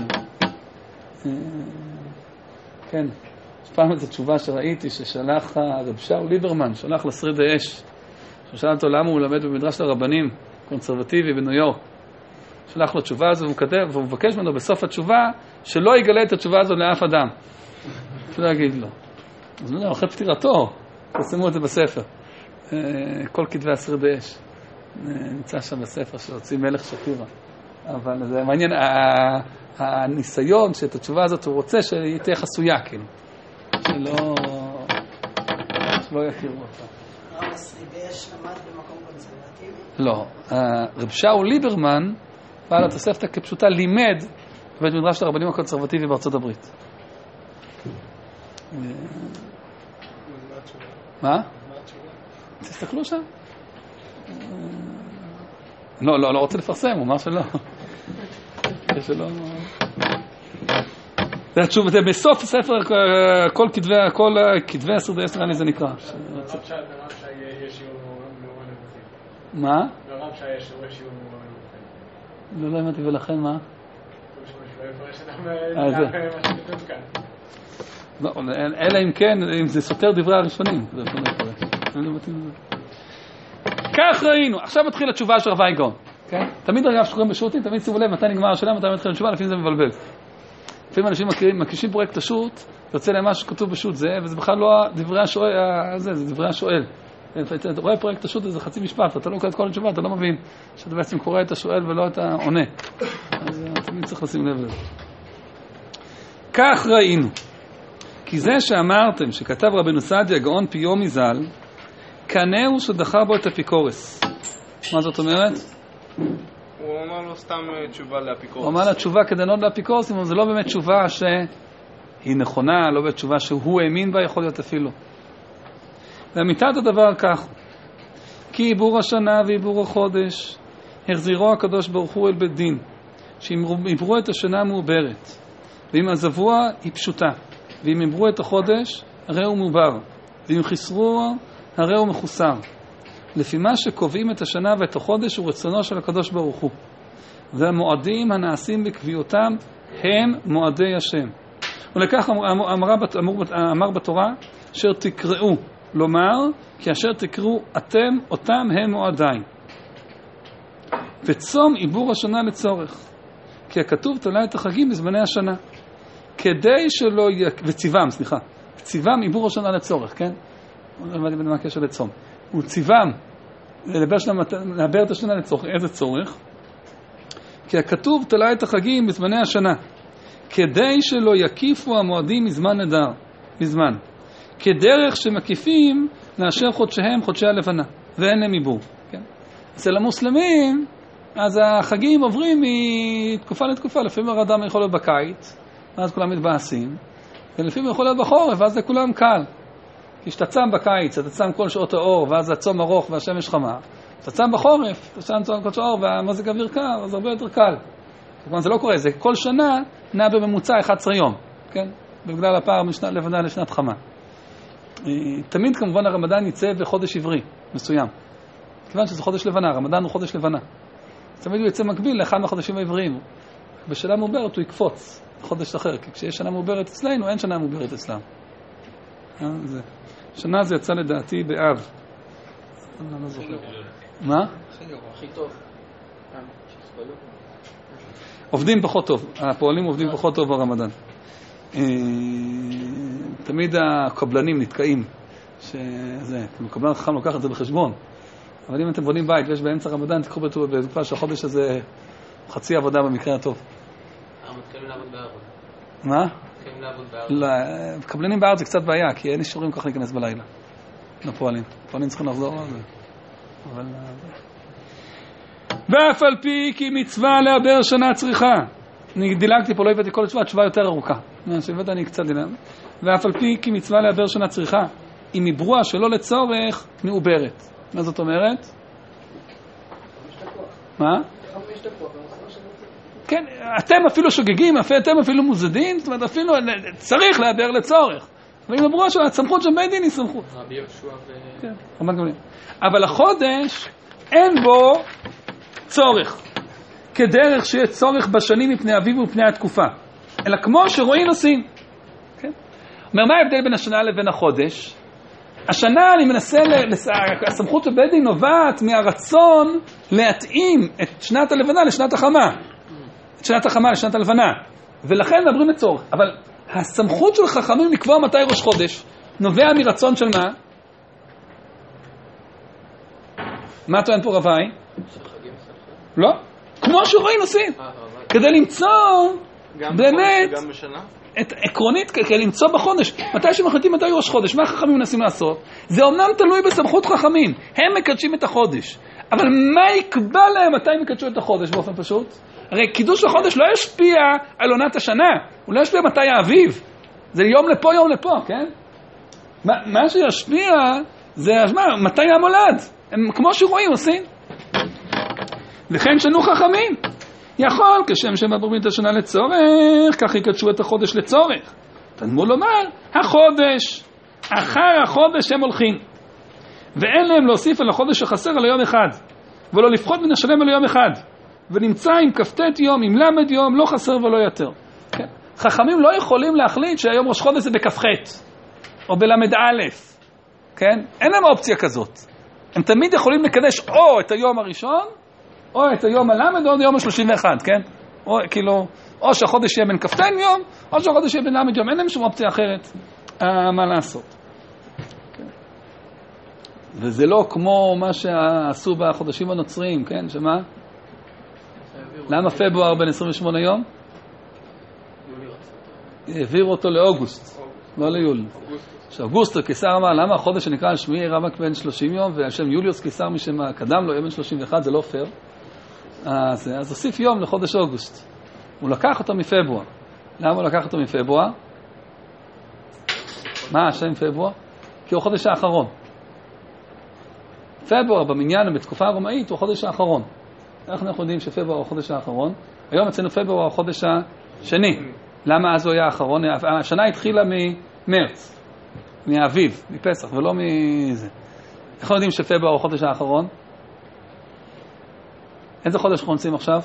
כן, יש פעם איזו תשובה שראיתי ששלח רב שאול ליברמן, שלח לשריד האש, ששאל אותו למה הוא למד במדרש לרבנים, קונסרבטיבי בניו יורק. שלח לו תשובה הזו, והוא כתב, והוא מבקש ממנו בסוף התשובה, שלא יגלה את התשובה הזו לאף אדם. שלא יגיד לו. אז לא יודע, אחרי פטירתו, פרסמו את זה בספר. כל כתבי השריד האש. נמצא שם בספר שהוציא מלך שפירא. אבל זה מעניין, הניסיון שאת התשובה הזאת הוא רוצה שהיא תהיה חסויה, כאילו. שלא, שלא יכירו אותה. הרב הסריבש למד במקום קונסרבטיבי? לא. רב שאול ליברמן, בעל התוספתא כפשוטה, לימד בבית מדרש הרבנים הקונסרבטיבי בארצות הברית. מה? תסתכלו שם. לא, לא, לא רוצה לפרסם, הוא אמר שלא. שלא. זה התשובה, זה בסוף הספר, כל כתבי, כל כתבי הסרדי עשר, אני זה נקרא. הרב שי יש שיעור מאוד נבוכים. מה? הרב שי יש שיעור מאוד נבוכים. לא, לא אמרתי, ולכן מה? לא יפרש אדם מה שכתוב כאן. לא, אלא אם כן, אם זה סותר דברי הראשונים. זה יכול לפרש. כך ראינו. עכשיו מתחיל התשובה של רב אייגאון. תמיד אגב שקוראים בשו"תים, תמיד שימו לב מתי נגמר השאלה, מתי מתחיל התשובה, לפעמים זה מבלבל. לפעמים אנשים מקשיבים פרויקט השו"ת, יוצא להם משהו שכתוב בשו"ת זה, וזה בכלל לא דברי השואל, זה, זה דברי השואל. אתה רואה פרויקט השו"ת, זה חצי משפט, אתה לא קורא את כל התשובה, אתה לא מבין שאתה בעצם קורא את השואל ולא את העונה. אז תמיד צריך לשים לב לזה. כך ראינו. כי זה שאמרתם, שכתב רבנו סעדיה גאון פיומי ז"ל, כנהו שדחה בו את אפיקורס. מה זאת אומרת? הוא אמר לו סתם תשובה לאפיקורס. הוא אמר לה תשובה כדנות לאפיקורס, אבל זה לא באמת תשובה שהיא נכונה, לא באמת תשובה שהוא האמין בה, יכול להיות אפילו. ואמיתת הדבר כך, כי עיבור השנה ועיבור החודש, החזירו הקדוש ברוך הוא אל בית דין, שאם עיברו את השנה מעוברת, ואם עזבוה היא פשוטה, ואם עיברו את החודש, הרי הוא מעובר, ואם חסרו, הרי הוא מחוסר. לפי מה שקובעים את השנה ואת החודש הוא רצונו של הקדוש ברוך הוא. והמועדים הנעשים בקביעותם הם מועדי השם. ולכך אמר, אמר, אמר בתורה, אשר תקראו, לומר, כי אשר תקראו אתם, אותם הם מועדיי. וצום עיבור השנה לצורך. כי הכתוב תלה את החגים בזמני השנה. כדי שלא יהיה, וציבם, סליחה, ציבם עיבור השנה לצורך, כן? אני לא יודע מה הקשר לצום. הוא ציבם לעבר את השנה לצורך. איזה צורך? כי הכתוב תלה את החגים בזמני השנה, כדי שלא יקיפו המועדים מזמן נדר, מזמן. כדרך שמקיפים לאשר חודשיהם, חודשי הלבנה, ואין להם עיבור. כן? אצל המוסלמים, אז החגים עוברים מתקופה לתקופה. לפעמים האדם יכול להיות בקיץ, ואז כולם מתבאסים, ולפעמים יכול להיות בחורף, ואז זה כולם קל. כי כשאתה צם בקיץ, אתה צם כל שעות האור, ואז הצום ארוך והשמש חמה. כשאתה צם בחורף, אתה צם כל שעות האור והמזג אוויר קר, אז הרבה יותר קל. כלומר, זה לא קורה, זה כל שנה נע בממוצע אחד עשר יום, כן? בגלל הפער משנת לבנה לשנת חמה. תמיד כמובן הרמדאן יצא בחודש עברי מסוים. כיוון שזה חודש לבנה, הרמדאן הוא חודש לבנה. תמיד הוא יצא מקביל לאחד מהחודשים העבריים. בשנה מעוברת הוא יקפוץ חודש אחר, כי כשיש שנה מעוברת אצלנו, אין שנה מעוברת אצלם. זה. שנה זה יצא לדעתי באב. מה? הכי טוב. עובדים פחות טוב. הפועלים עובדים פחות טוב ברמדאן. תמיד הקבלנים נתקעים. שזה, קבלן חכם לוקח את זה בחשבון. אבל אם אתם בונים בית ויש באמצע רמדאן, תקחו בתקופה שהחודש הזה חצי עבודה במקרה הטוב. אנחנו מתחילים לעבוד בארץ. מה? מתחילים לעבוד בארץ. לא, קבלנים בארץ זה קצת בעיה, כי אין אישורים כך להיכנס בלילה. לפועלים. פועלים צריכים לחזור על זה. אבל... ואף על פי כי מצווה לעבר שנה צריכה. אני דילגתי פה, לא הבאתי כל התשובה, התשובה יותר ארוכה. שבאת אני קצת דילג. ואף על פי כי מצווה לעבר שנה צריכה, אם עיברוה שלא לצורך, מעוברת. מה זאת אומרת? מה? כן, אתם אפילו שוגגים, אתם אפילו מוזדים, זאת אומרת, אפילו צריך לעבר לצורך. ואם עברוה של הסמכות של בית דין היא סמכות. רבי יהושע ו... כן, רמת גמליאל. אבל החודש אין בו צורך, כדרך שיהיה צורך בשנים מפני אביב ופני התקופה, אלא כמו שרואים עושים. כן? אומר, מה ההבדל בין השנה לבין החודש? השנה אני מנסה, הסמכות של בית דין נובעת מהרצון להתאים את שנת הלבנה לשנת החמה. את שנת החמה לשנת הלבנה. ולכן מדברים לצורך. אבל הסמכות של חכמים לקבוע מתי ראש חודש נובע מרצון של מה? מה טוען פה רבי? של חגים סלחה? לא. כמו שרואים עושים. כדי למצוא באמת את עקרונית, כדי למצוא בחודש. מתי שמחליטים מתי ראש חודש, מה החכמים מנסים לעשות? זה אומנם תלוי בסמכות חכמים. הם מקדשים את החודש. אבל מה יקבע להם מתי הם יקדשו את החודש באופן פשוט? הרי קידוש החודש לא ישפיע על עונת השנה. הוא לא ישפיע מתי האביב. זה יום לפה, יום לפה, כן? מה, מה שישפיע זה מה, מתי המולד. הם כמו שרואים עושים. וכן שנו חכמים. יכול, כשם שהם עבורים את השנה לצורך, כך יקדשו את החודש לצורך. תנמו לומר, החודש, אחר החודש הם הולכים. ואין להם להוסיף על החודש החסר על היום אחד, ולא לפחות מן השלם על היום אחד. ונמצא עם כ"ט יום, עם למד יום, לא חסר ולא יותר. כן? חכמים לא יכולים להחליט שהיום ראש חודש זה בכ"ח, או בלמד א', כן? אין להם אופציה כזאת. הם תמיד יכולים לקדש או את היום הראשון, או את היום הלמד, או את היום ה-שלושים ואחת, כן? או, כאילו, או שהחודש יהיה בין כ"ט יום, או שהחודש יהיה בין למד יום. אין להם שום אופציה אחרת אה, מה לעשות. כן. וזה לא כמו מה שעשו בחודשים הנוצריים, כן? שמה? למה פברואר בין עשרים ושמונה יום? העבירו אותו לאוגוסט, לא ליולי. שאוגוסטו קיסר אמר, למה החודש שנקרא על שמי רמק בין שלושים יום, והשם יוליוס קיסר מי שקדם לו יהיה בין שלושים ואחת, זה לא פייר. אז, אז הוסיף יום לחודש אוגוסט. הוא לקח אותו מפברואר. למה הוא לקח אותו מפברואר? מה השם פברואר? כי הוא החודש האחרון. פברואר במניין בתקופה הרומאית הוא החודש האחרון. אנחנו יודעים שפברואר הוא החודש האחרון. היום אצלנו פברואר הוא החודש השני. למה אז הוא היה האחרון? השנה התחילה ממרץ, מהאביב, מפסח, ולא מזה. אנחנו יודעים שפברואר הוא החודש האחרון. איזה חודש אנחנו נמצאים עכשיו?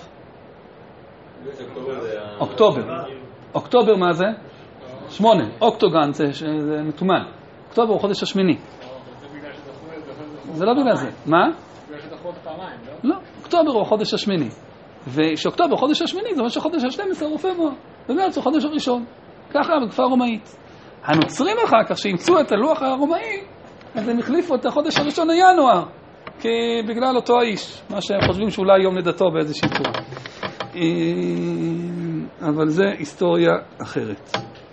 אוקטובר. אוקטובר מה זה? שמונה. אוקטוגן זה מתומן. אוקטובר הוא החודש השמיני. זה לא בגלל זה. מה? בגלל שדחו אותו פעמיים, לא? לא. אוקטובר הוא החודש השמיני. ושאוקטובר הוא החודש השמיני, זה אומר שהחודש ה-שנים עשר הוא פברואר. ומרץ הוא החודש הראשון. ככה בתקופה הרומאית. הנוצרים אחר כך שהמצאו את הלוח הרומאי, אז הם החליפו את החודש הראשון לינואר. כי בגלל אותו האיש, מה שהם חושבים שאולי יום לידתו באיזושהי צורה. אבל זה היסטוריה אחרת.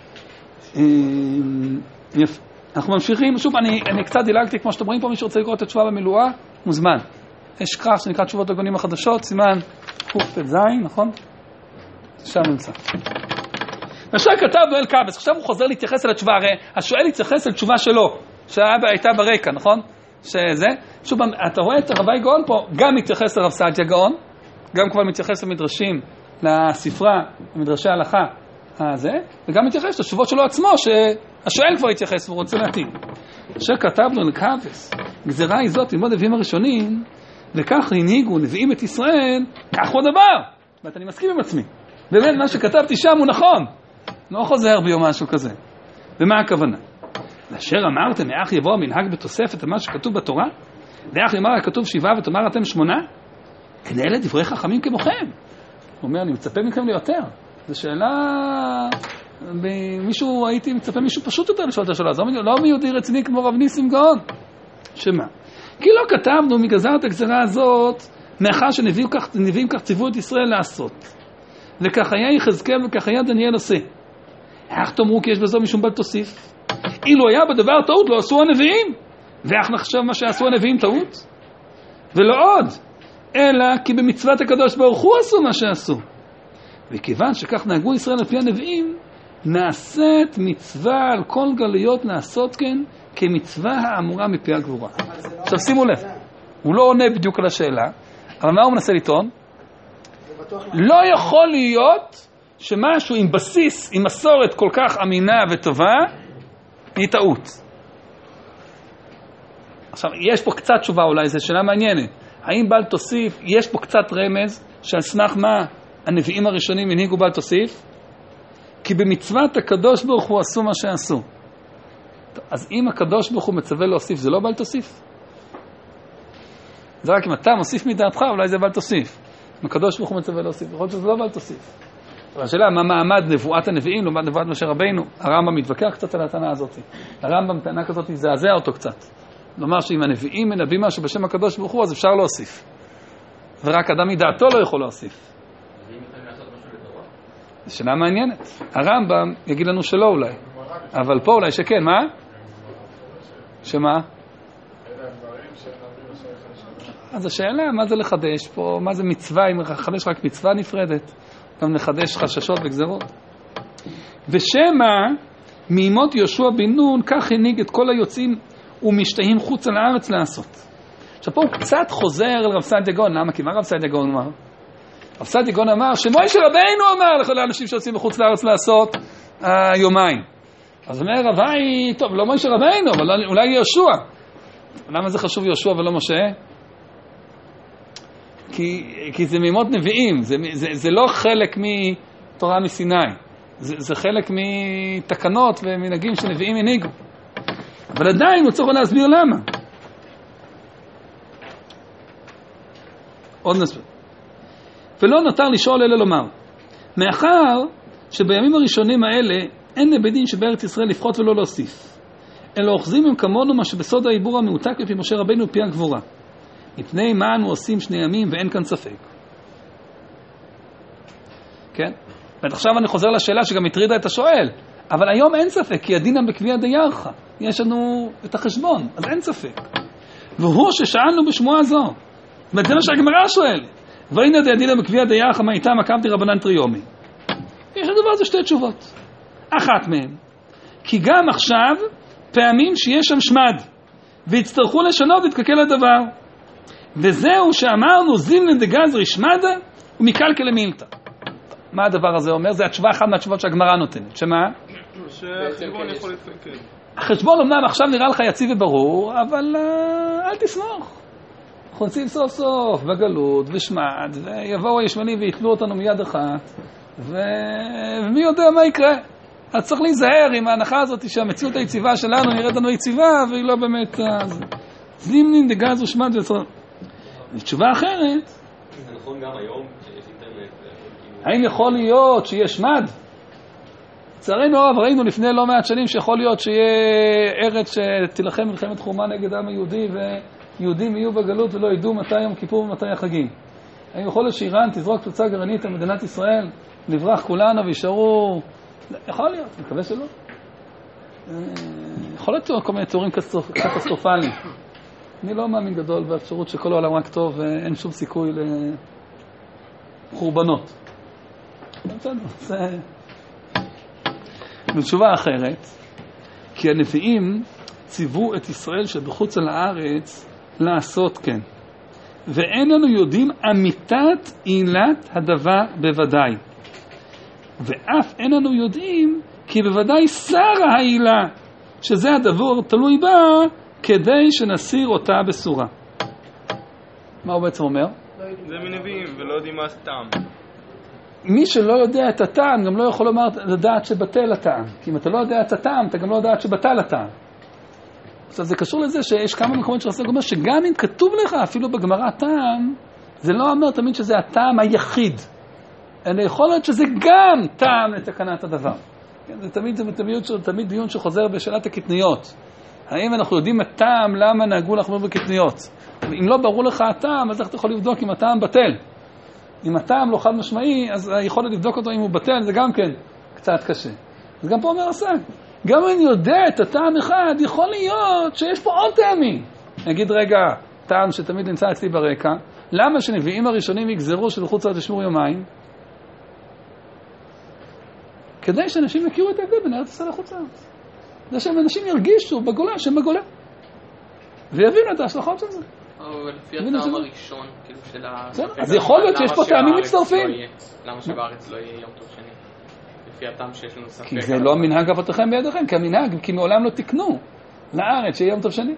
יפה. אנחנו ממשיכים, שוב, אני, אני קצת דילגתי, כמו שאתם רואים פה, מי שרוצה לקרוא את התשובה במילואה, מוזמן. יש כרך שנקרא תשובות הגונים החדשות, סימן ק"ז, נכון? שם נמצא. עכשיו כתב נואל קבס, עכשיו הוא חוזר להתייחס אל התשובה, הרי השואל יתייחס אל תשובה שלו, שהייתה ברקע, נכון? שזה, שוב, אתה רואה את הרבי גאון פה, גם מתייחס לרב סעדיה גאון, גם כבר מתייחס למדרשים, לספרה, למדרשי ההלכה, הזה, וגם מתייחס לתשובות שלו עצמו, שהשואל כבר יתייחס והוא רוצה להתאים. אשר כתבנו לקבס, גזירה היא זאת ללמוד נביאים הראשונים, וכך הנהיגו נביאים את ישראל, כך הוא דבר. ואני מסכים עם עצמי. באמת, מה שכתבתי שם הוא נכון. לא חוזר ביום משהו כזה. ומה הכוונה? לאשר אמרתם, מאח יבוא מנהג בתוספת מה שכתוב בתורה, ואח יאמר הכתוב שבעה ותאמר אתם שמונה, כדי אלה דברי חכמים כמוכם. הוא אומר, אני מצפה מכם ליותר. זו שאלה, מישהו, הייתי מצפה מישהו פשוט יותר לשאול את השאלה, זו לא מיהודי רציני כמו רב ניסים גאון. שמה? כי לא כתבנו מגזר את הגזרה הזאת, מאחר שנביאים כך ציוו את ישראל לעשות. וכך היה יחזקאל וכך היה דניאל עושה. איך תאמרו כי יש בזו משום בל תוסיף? אילו היה בדבר טעות לא עשו הנביאים. ואיך נחשב מה שעשו הנביאים טעות? ולא עוד, אלא כי במצוות הקדוש ברוך הוא עשו מה שעשו. וכיוון שכך נהגו ישראל על פי הנביאים, נעשית מצווה על כל גלויות לעשות כן, כמצווה האמורה מפי הגבורה. עכשיו שימו לב, הוא לא עונה בדיוק על השאלה, אבל מה הוא מנסה לטעון? לא יכול להיות שמשהו עם בסיס, עם מסורת כל כך אמינה וטובה, היא טעות. עכשיו, יש פה קצת תשובה אולי, זו שאלה מעניינת. האם בל תוסיף, יש פה קצת רמז, שעל סמך מה הנביאים הראשונים הנהיגו בל תוסיף? כי במצוות הקדוש ברוך הוא עשו מה שעשו. אז אם הקדוש ברוך הוא מצווה להוסיף, זה לא בל תוסיף? זה רק אם אתה מוסיף מדעתך, אולי זה בל תוסיף. אם הקדוש ברוך הוא מצווה להוסיף, יכול להיות שזה לא בל תוסיף. אבל השאלה, מה מעמד נבואת הנביאים לעומת נבואת משה רבינו? הרמב"ם מתווכח קצת על הטענה הזאת. הרמב"ם טענה כזאת זעזע אותו קצת. לומר שאם הנביאים מנבאים משהו בשם הקדוש ברוך הוא, אז אפשר להוסיף. ורק אדם מדעתו לא יכול להוסיף. אז אם יכולים לעשות משהו לתורה? זו שאלה מעניינת. הרמב"ם יגיד לנו שלא אולי, אבל פה אולי שכן, מה? שמה? אז השאלה, מה זה לחדש פה? מה זה מצווה? אם לחדש רק מצווה נפרדת, גם לחדש חששות וגזרות. ושמה, מימות יהושע בן נון, כך הנהיג את כל היוצאים ומשתהים חוץ על הארץ לעשות. עכשיו פה הוא קצת חוזר אל רב סעדיה גאון. למה? כי מה רב סעדיה גאון אמר? רב סעדיה גאון אמר שמוישה רבנו אמר לכל האנשים שיוצאים מחוץ לארץ לעשות היומיים. אז אומר רבי, טוב, לא מוישה רבנו, אבל אולי יהושע. למה זה חשוב יהושע ולא משה? כי, כי זה מימות נביאים, זה, זה, זה לא חלק מתורה מסיני. זה, זה חלק מתקנות ומנהגים שנביאים הנהיגו. אבל עדיין הוא צריך להסביר למה. עוד נסביר. ולא נותר לשאול אלא לומר, מאחר שבימים הראשונים האלה אין לבית דין שבארץ ישראל לפחות ולא להוסיף, אלא אוחזים הם כמונו מה שבסוד העיבור המעותק לפי משה רבנו פי הגבורה. מפני מה אנו עושים שני ימים ואין כאן ספק. כן? ועכשיו אני חוזר לשאלה שגם הטרידה את השואל. אבל היום אין ספק, כי הדינם בקביע דיירחה. יש לנו את החשבון, אז אין ספק. והוא ששאלנו בשמועה זו. זאת אומרת, זה מה שהגמרא שואל. והנה הדינם בקביע דיירחה, מה איתם הקמתי רבנן טריומי. יש לדבר הזה שתי תשובות. אחת מהן. כי גם עכשיו, פעמים שיש שם שמד, והצטרכו לשנות את ככל הדבר. וזהו שאמרנו, זימנן דגזרי שמדה, ומקלקל למילתא. מה הדבר הזה אומר? זה התשובה אחת מהתשובות שהגמרא נותנת. שמה? שהחשבון יכול להתקלקל. החשבון אמנם עכשיו נראה לך יציב וברור, אבל uh, אל תסמוך. אנחנו נמצאים סוף סוף בגלות ושמד, ויבואו הישמנים ויתלו אותנו מיד אחת, ו... ומי יודע מה יקרה. אז צריך להיזהר עם ההנחה הזאת שהמציאות היציבה שלנו נראית לנו יציבה, והיא לא באמת... זימנין דגז ושמד וצרון. תשובה אחרת. זה נכון גם היום שיש אינטרנט. האם יכול להיות שיש שמד? לצערנו הרב, ראינו לפני לא מעט שנים שיכול להיות שיהיה ארץ שתילחם מלחמת חורמה נגד העם היהודי, ויהודים יהיו בגלות ולא ידעו מתי יום כיפור ומתי החגים. האם יכול להיות שאיראן תזרוק פצצה גרעינית על מדינת ישראל, לברח כולנו וישארו... יכול להיות, אני מקווה שלא. יכול להיות כל מיני תיאורים קטסטרופליים. אני לא מאמין גדול באפשרות שכל העולם רק טוב ואין שום סיכוי לחורבנות. זה... בתשובה אחרת, כי הנביאים ציוו את ישראל שבחוץ על הארץ לעשות כן. ואין לנו יודעים אמיתת עילת הדבר בוודאי. ואף אין לנו יודעים כי בוודאי שרה העילה, שזה הדבר תלוי בה, כדי שנסיר אותה בסורה. מה הוא בעצם אומר? זה מנביאים ולא יודעים מה הטעם. מי שלא יודע את הטעם גם לא יכול לומר, לדעת שבטל הטעם. כי אם אתה לא יודע את הטעם, אתה גם לא יודעת שבטל הטעם. עכשיו זה קשור לזה שיש כמה מקומות שרסק אומר שגם אם כתוב לך אפילו בגמרא טעם, זה לא אומר תמיד שזה הטעם היחיד. אלא יכול להיות שזה גם טעם לתקנת הדבר. זה תמיד, זה תמיד, תמיד דיון שחוזר בשאלת הקטניות. האם אנחנו יודעים הטעם למה נהגו לחמור בקטניות? אם לא ברור לך הטעם, אז איך אתה יכול לבדוק אם הטעם בטל? אם הטעם לא חד משמעי, אז היכולת לבדוק אותו אם הוא בטל, זה גם כן קצת קשה. אז גם פה אומר הסג, גם אם אני יודע את הטעם אחד, יכול להיות שיש פה עוד טעמים. נגיד רגע, טעם שתמיד נמצא אצלי ברקע, למה שנביאים הראשונים יגזרו שבחוץ לארץ ישמור יומיים? כדי שאנשים יכירו את ההבדל בין ארץ ישראל לחוץ לארץ. זה שאנשים ירגישו בגולה שהם בגולה. ויבינו את ההשלכות של זה. אבל לפי הטעם הראשון, כאילו של ה... אז יכול להיות שיש פה טעמים מצטרפים. למה שבארץ לא יהיה יום טוב שני? לפי הטעם שיש לנו ספק. כי זה לא מנהג אבותיכם בידיכם, כי המנהג, כי מעולם לא תקנו לארץ שיהיה יום טוב שני.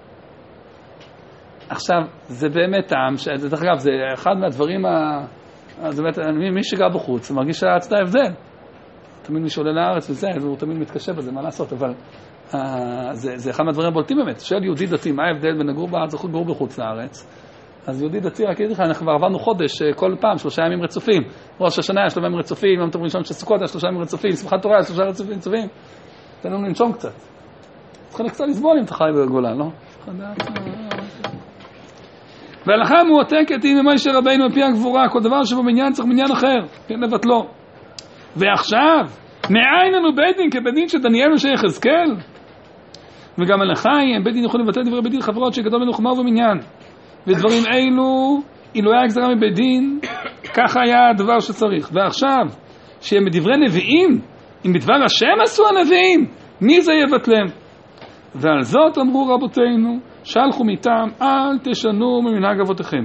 עכשיו, זה באמת טעם, דרך אגב, זה אחד מהדברים, מי שגר בחוץ, מרגיש שהארץ דה הבדל. תמיד מי שעולה לארץ וזה, הוא תמיד מתקשה בזה, מה לעשות, אבל uh, זה, זה אחד מהדברים הבולטים באמת. שואל יהודי דתי, מה ההבדל בין לגור בארץ לגור בחוץ לארץ? אז יהודי דתי, רק יגיד לך, אנחנו כבר עברנו חודש, כל פעם, שלושה ימים רצופים. ראש השנה, שלושה ימים רצופים, יום טוב ראשון של סוכות, שלושה ימים רצופים, שמחת תורה, שלושה רצופים רצופים. תן לנו לנשום קצת. צריך קצת לסבול אם אתה חי בגולה, לא? והלכה מועתקת היא ממשה רבינו מפי הגבורה, כל דבר שבמניין צריך מניין אחר, כן, לבטלו. ועכשיו, מאין לנו בית דין כבית דין שדניאל משה יחזקאל? וגם הלכה היא, בית דין יכולים לבטל דברי בית דין חברות שגדול ממנו חומר ומניין. ודברים אלו, אילו היה גזרה מבית דין, ככה היה הדבר שצריך. ועכשיו, שהם בדברי נביאים, אם בדבר השם עשו הנביאים, מי זה יבטלם? ועל זאת אמרו רבותינו, שלחו מטעם, אל תשנו ממנהג אבותיכם.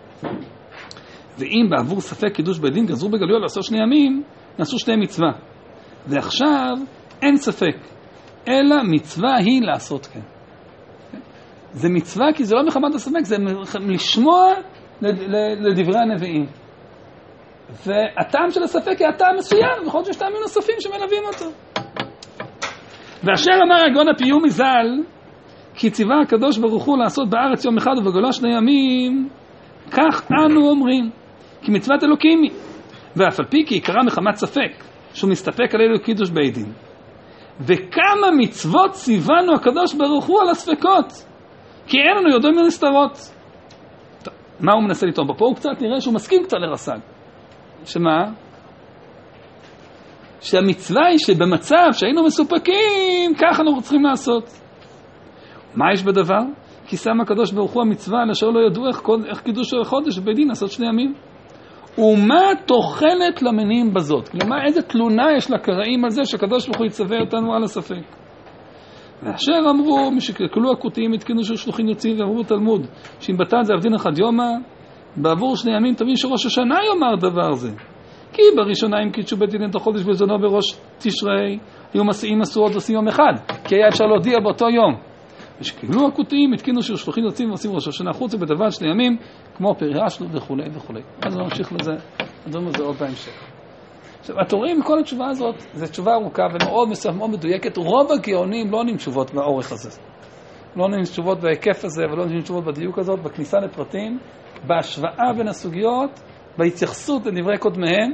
ואם בעבור ספק קידוש בית דין גזרו בגלויות לעשות שני ימים, נעשו שני מצווה. ועכשיו אין ספק, אלא מצווה היא לעשות כן. זה מצווה כי זה לא מחמת הספק, זה לשמוע לדברי הנביאים. והטעם של הספק היא הטעם מסוים, בכל זאת יש טעמים נוספים שמלווים אותו. ואשר אמר הגאון הפיומי ז"ל, כי ציווה הקדוש ברוך הוא לעשות בארץ יום אחד ובגולה שני ימים, כך אנו אומרים, כי מצוות אלוקים היא, ואף על פי כי עיקרה מחמת ספק, שהוא מסתפק על אלו קידוש בית דין. וכמה מצוות ציוונו הקדוש ברוך הוא על הספקות, כי אין לנו יודעים מנסתרות. טוב, מה הוא מנסה לטעון? פה הוא קצת נראה שהוא מסכים קצת לרס"ג. שמה? שהמצווה היא שבמצב שהיינו מסופקים, ככה אנחנו צריכים לעשות. מה יש בדבר? כי שם הקדוש ברוך הוא המצווה, אשר לא ידעו איך, איך קידוש החודש בבית דין לעשות שני ימים. ומה תוחלת למנים בזאת? כלומר, איזה תלונה יש לקראים על זה שהקדוש ברוך הוא יצווה אותנו על הספק. ואשר אמרו, משקלקלו הכותיים התקנו של שלוחים יוצאים ואמרו תלמוד, שאם בתת זה עבדין אחד יומא, בעבור שני ימים תבין שראש השנה יאמר דבר זה. כי בראשונה אם קידשו בית דין את החודש בזונו בראש תשרי, היו מסעים מסורות עושים יום אחד, כי היה אפשר להודיע באותו יום. ושקלקלו הכותיים התקינו של שלוחים יוצאים ועושים ראש השנה חוץ ובדבר שני ימים, כמו פירשנו וכו' וכו'. אז נמשיך לזה, נדון בזה עוד בהמשך. עכשיו, אתם רואים מכל התשובה הזאת, זו תשובה ארוכה ומאוד מסוים, מאוד מדויקת. רוב הגאונים לא עונים תשובות באורך הזה. לא עונים תשובות בהיקף הזה, ולא עונים תשובות בדיוק הזאת, בכניסה לפרטים, בהשוואה בין הסוגיות, בהתייחסות לדברי קודמיהם,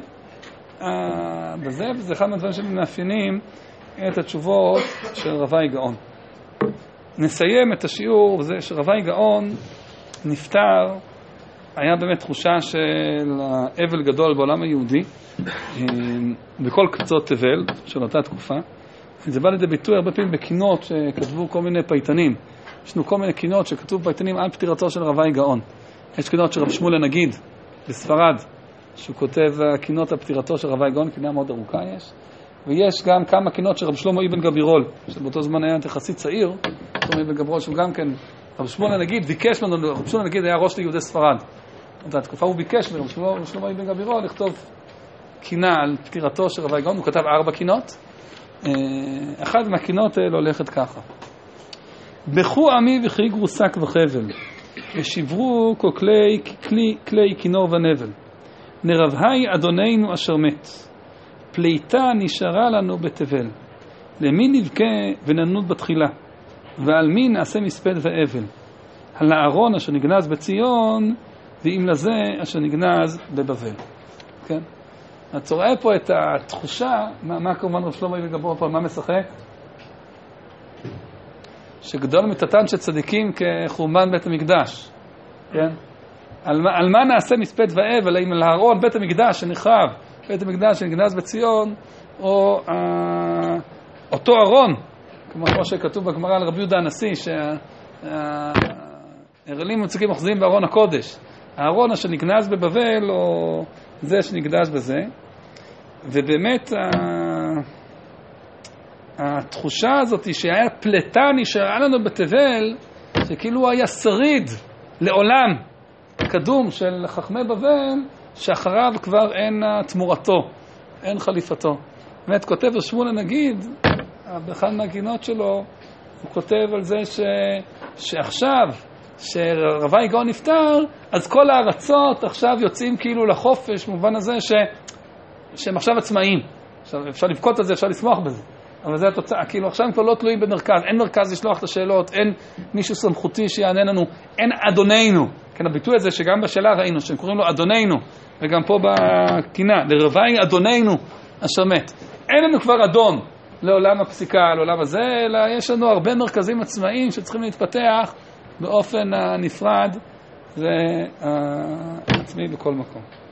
בזה, וזה אחד מהדברים שמאפיינים את התשובות של רבי גאון. נסיים את השיעור, זה שרבי גאון נפטר, היה באמת תחושה של אבל גדול בעולם היהודי, בכל קצות תבל של אותה תקופה. זה בא לידי ביטוי הרבה פעמים בקינות שכתבו כל מיני פייטנים. ישנו כל מיני קינות שכתבו פייטנים על פטירתו של רבי גאון. יש קינות של רב שמואל הנגיד בספרד, שהוא כותב קינות על פטירתו של רבי גאון, קינה מאוד ארוכה יש. ויש גם כמה קינות של רב שלמה אבן גבירול, שבאותו זמן היה יחסית צעיר, שלמה אבן גבירול, שהוא גם כן, רב שמואל הנגיד ביקש לנו, רב שמואל הנגיד היה ראש ליהודי ספרד. באותה תקופה הוא ביקש מרב שלמה אבן גבירול לכתוב קינה על פטירתו של רבי גאון, הוא כתב ארבע קינות. אחת מהקינות האלה הולכת ככה. בכו עמי וחיגרו שק וחבל, ושברו כל כלי, כלי, כלי כינור ונבל. נרבהי אדוננו אשר מת, פליטה נשארה לנו בתבל. למי נבכה וננות בתחילה, ועל מי נעשה מספד ואבל. על הארון אשר נגנז בציון, ואם לזה אשר נגנז בבבל. כן? את רואה פה את התחושה, מה, מה כמובן רב שלמה אבן גבירול פה, מה משחק? שגדול מתתן של צדיקים כחורבן בית המקדש. כן? על מה, על מה נעשה מספד ואבל, האם על הארון בית המקדש שנחרב, בית המקדש שנגנז בציון, או אה, אותו ארון, כמו, כמו שכתוב בגמרא על רבי יהודה הנשיא, שההרלים מצוקים אוחזים בארון הקודש. הארון אשר נגנז בבבל, או זה שנקדש בזה. ובאמת התחושה הזאת שהיה פלטה נשארה לנו בתבל, שכאילו היה שריד לעולם קדום של חכמי בבל, שאחריו כבר אין תמורתו, אין חליפתו. באמת כותב רב שמואל הנגיד, באחד מהגינות שלו, הוא כותב על זה ש... שעכשיו שרבי גאון נפטר, אז כל הארצות עכשיו יוצאים כאילו לחופש, במובן הזה ש... שהם עכשיו עצמאיים. עכשיו אפשר לבכות על זה, אפשר לשמוח בזה. אבל זה התוצאה, כאילו עכשיו הם כבר לא תלויים במרכז, אין מרכז לשלוח את השאלות, אין מישהו סמכותי שיענה לנו, אין אדוננו. כן, הביטוי הזה שגם בשאלה ראינו, שהם קוראים לו אדוננו, וגם פה בקינה, לרבי אדוננו אשר מת. אין לנו כבר אדון לעולם הפסיקה, לעולם הזה, אלא יש לנו הרבה מרכזים עצמאיים שצריכים להתפתח באופן הנפרד, זה העצמי בכל מקום.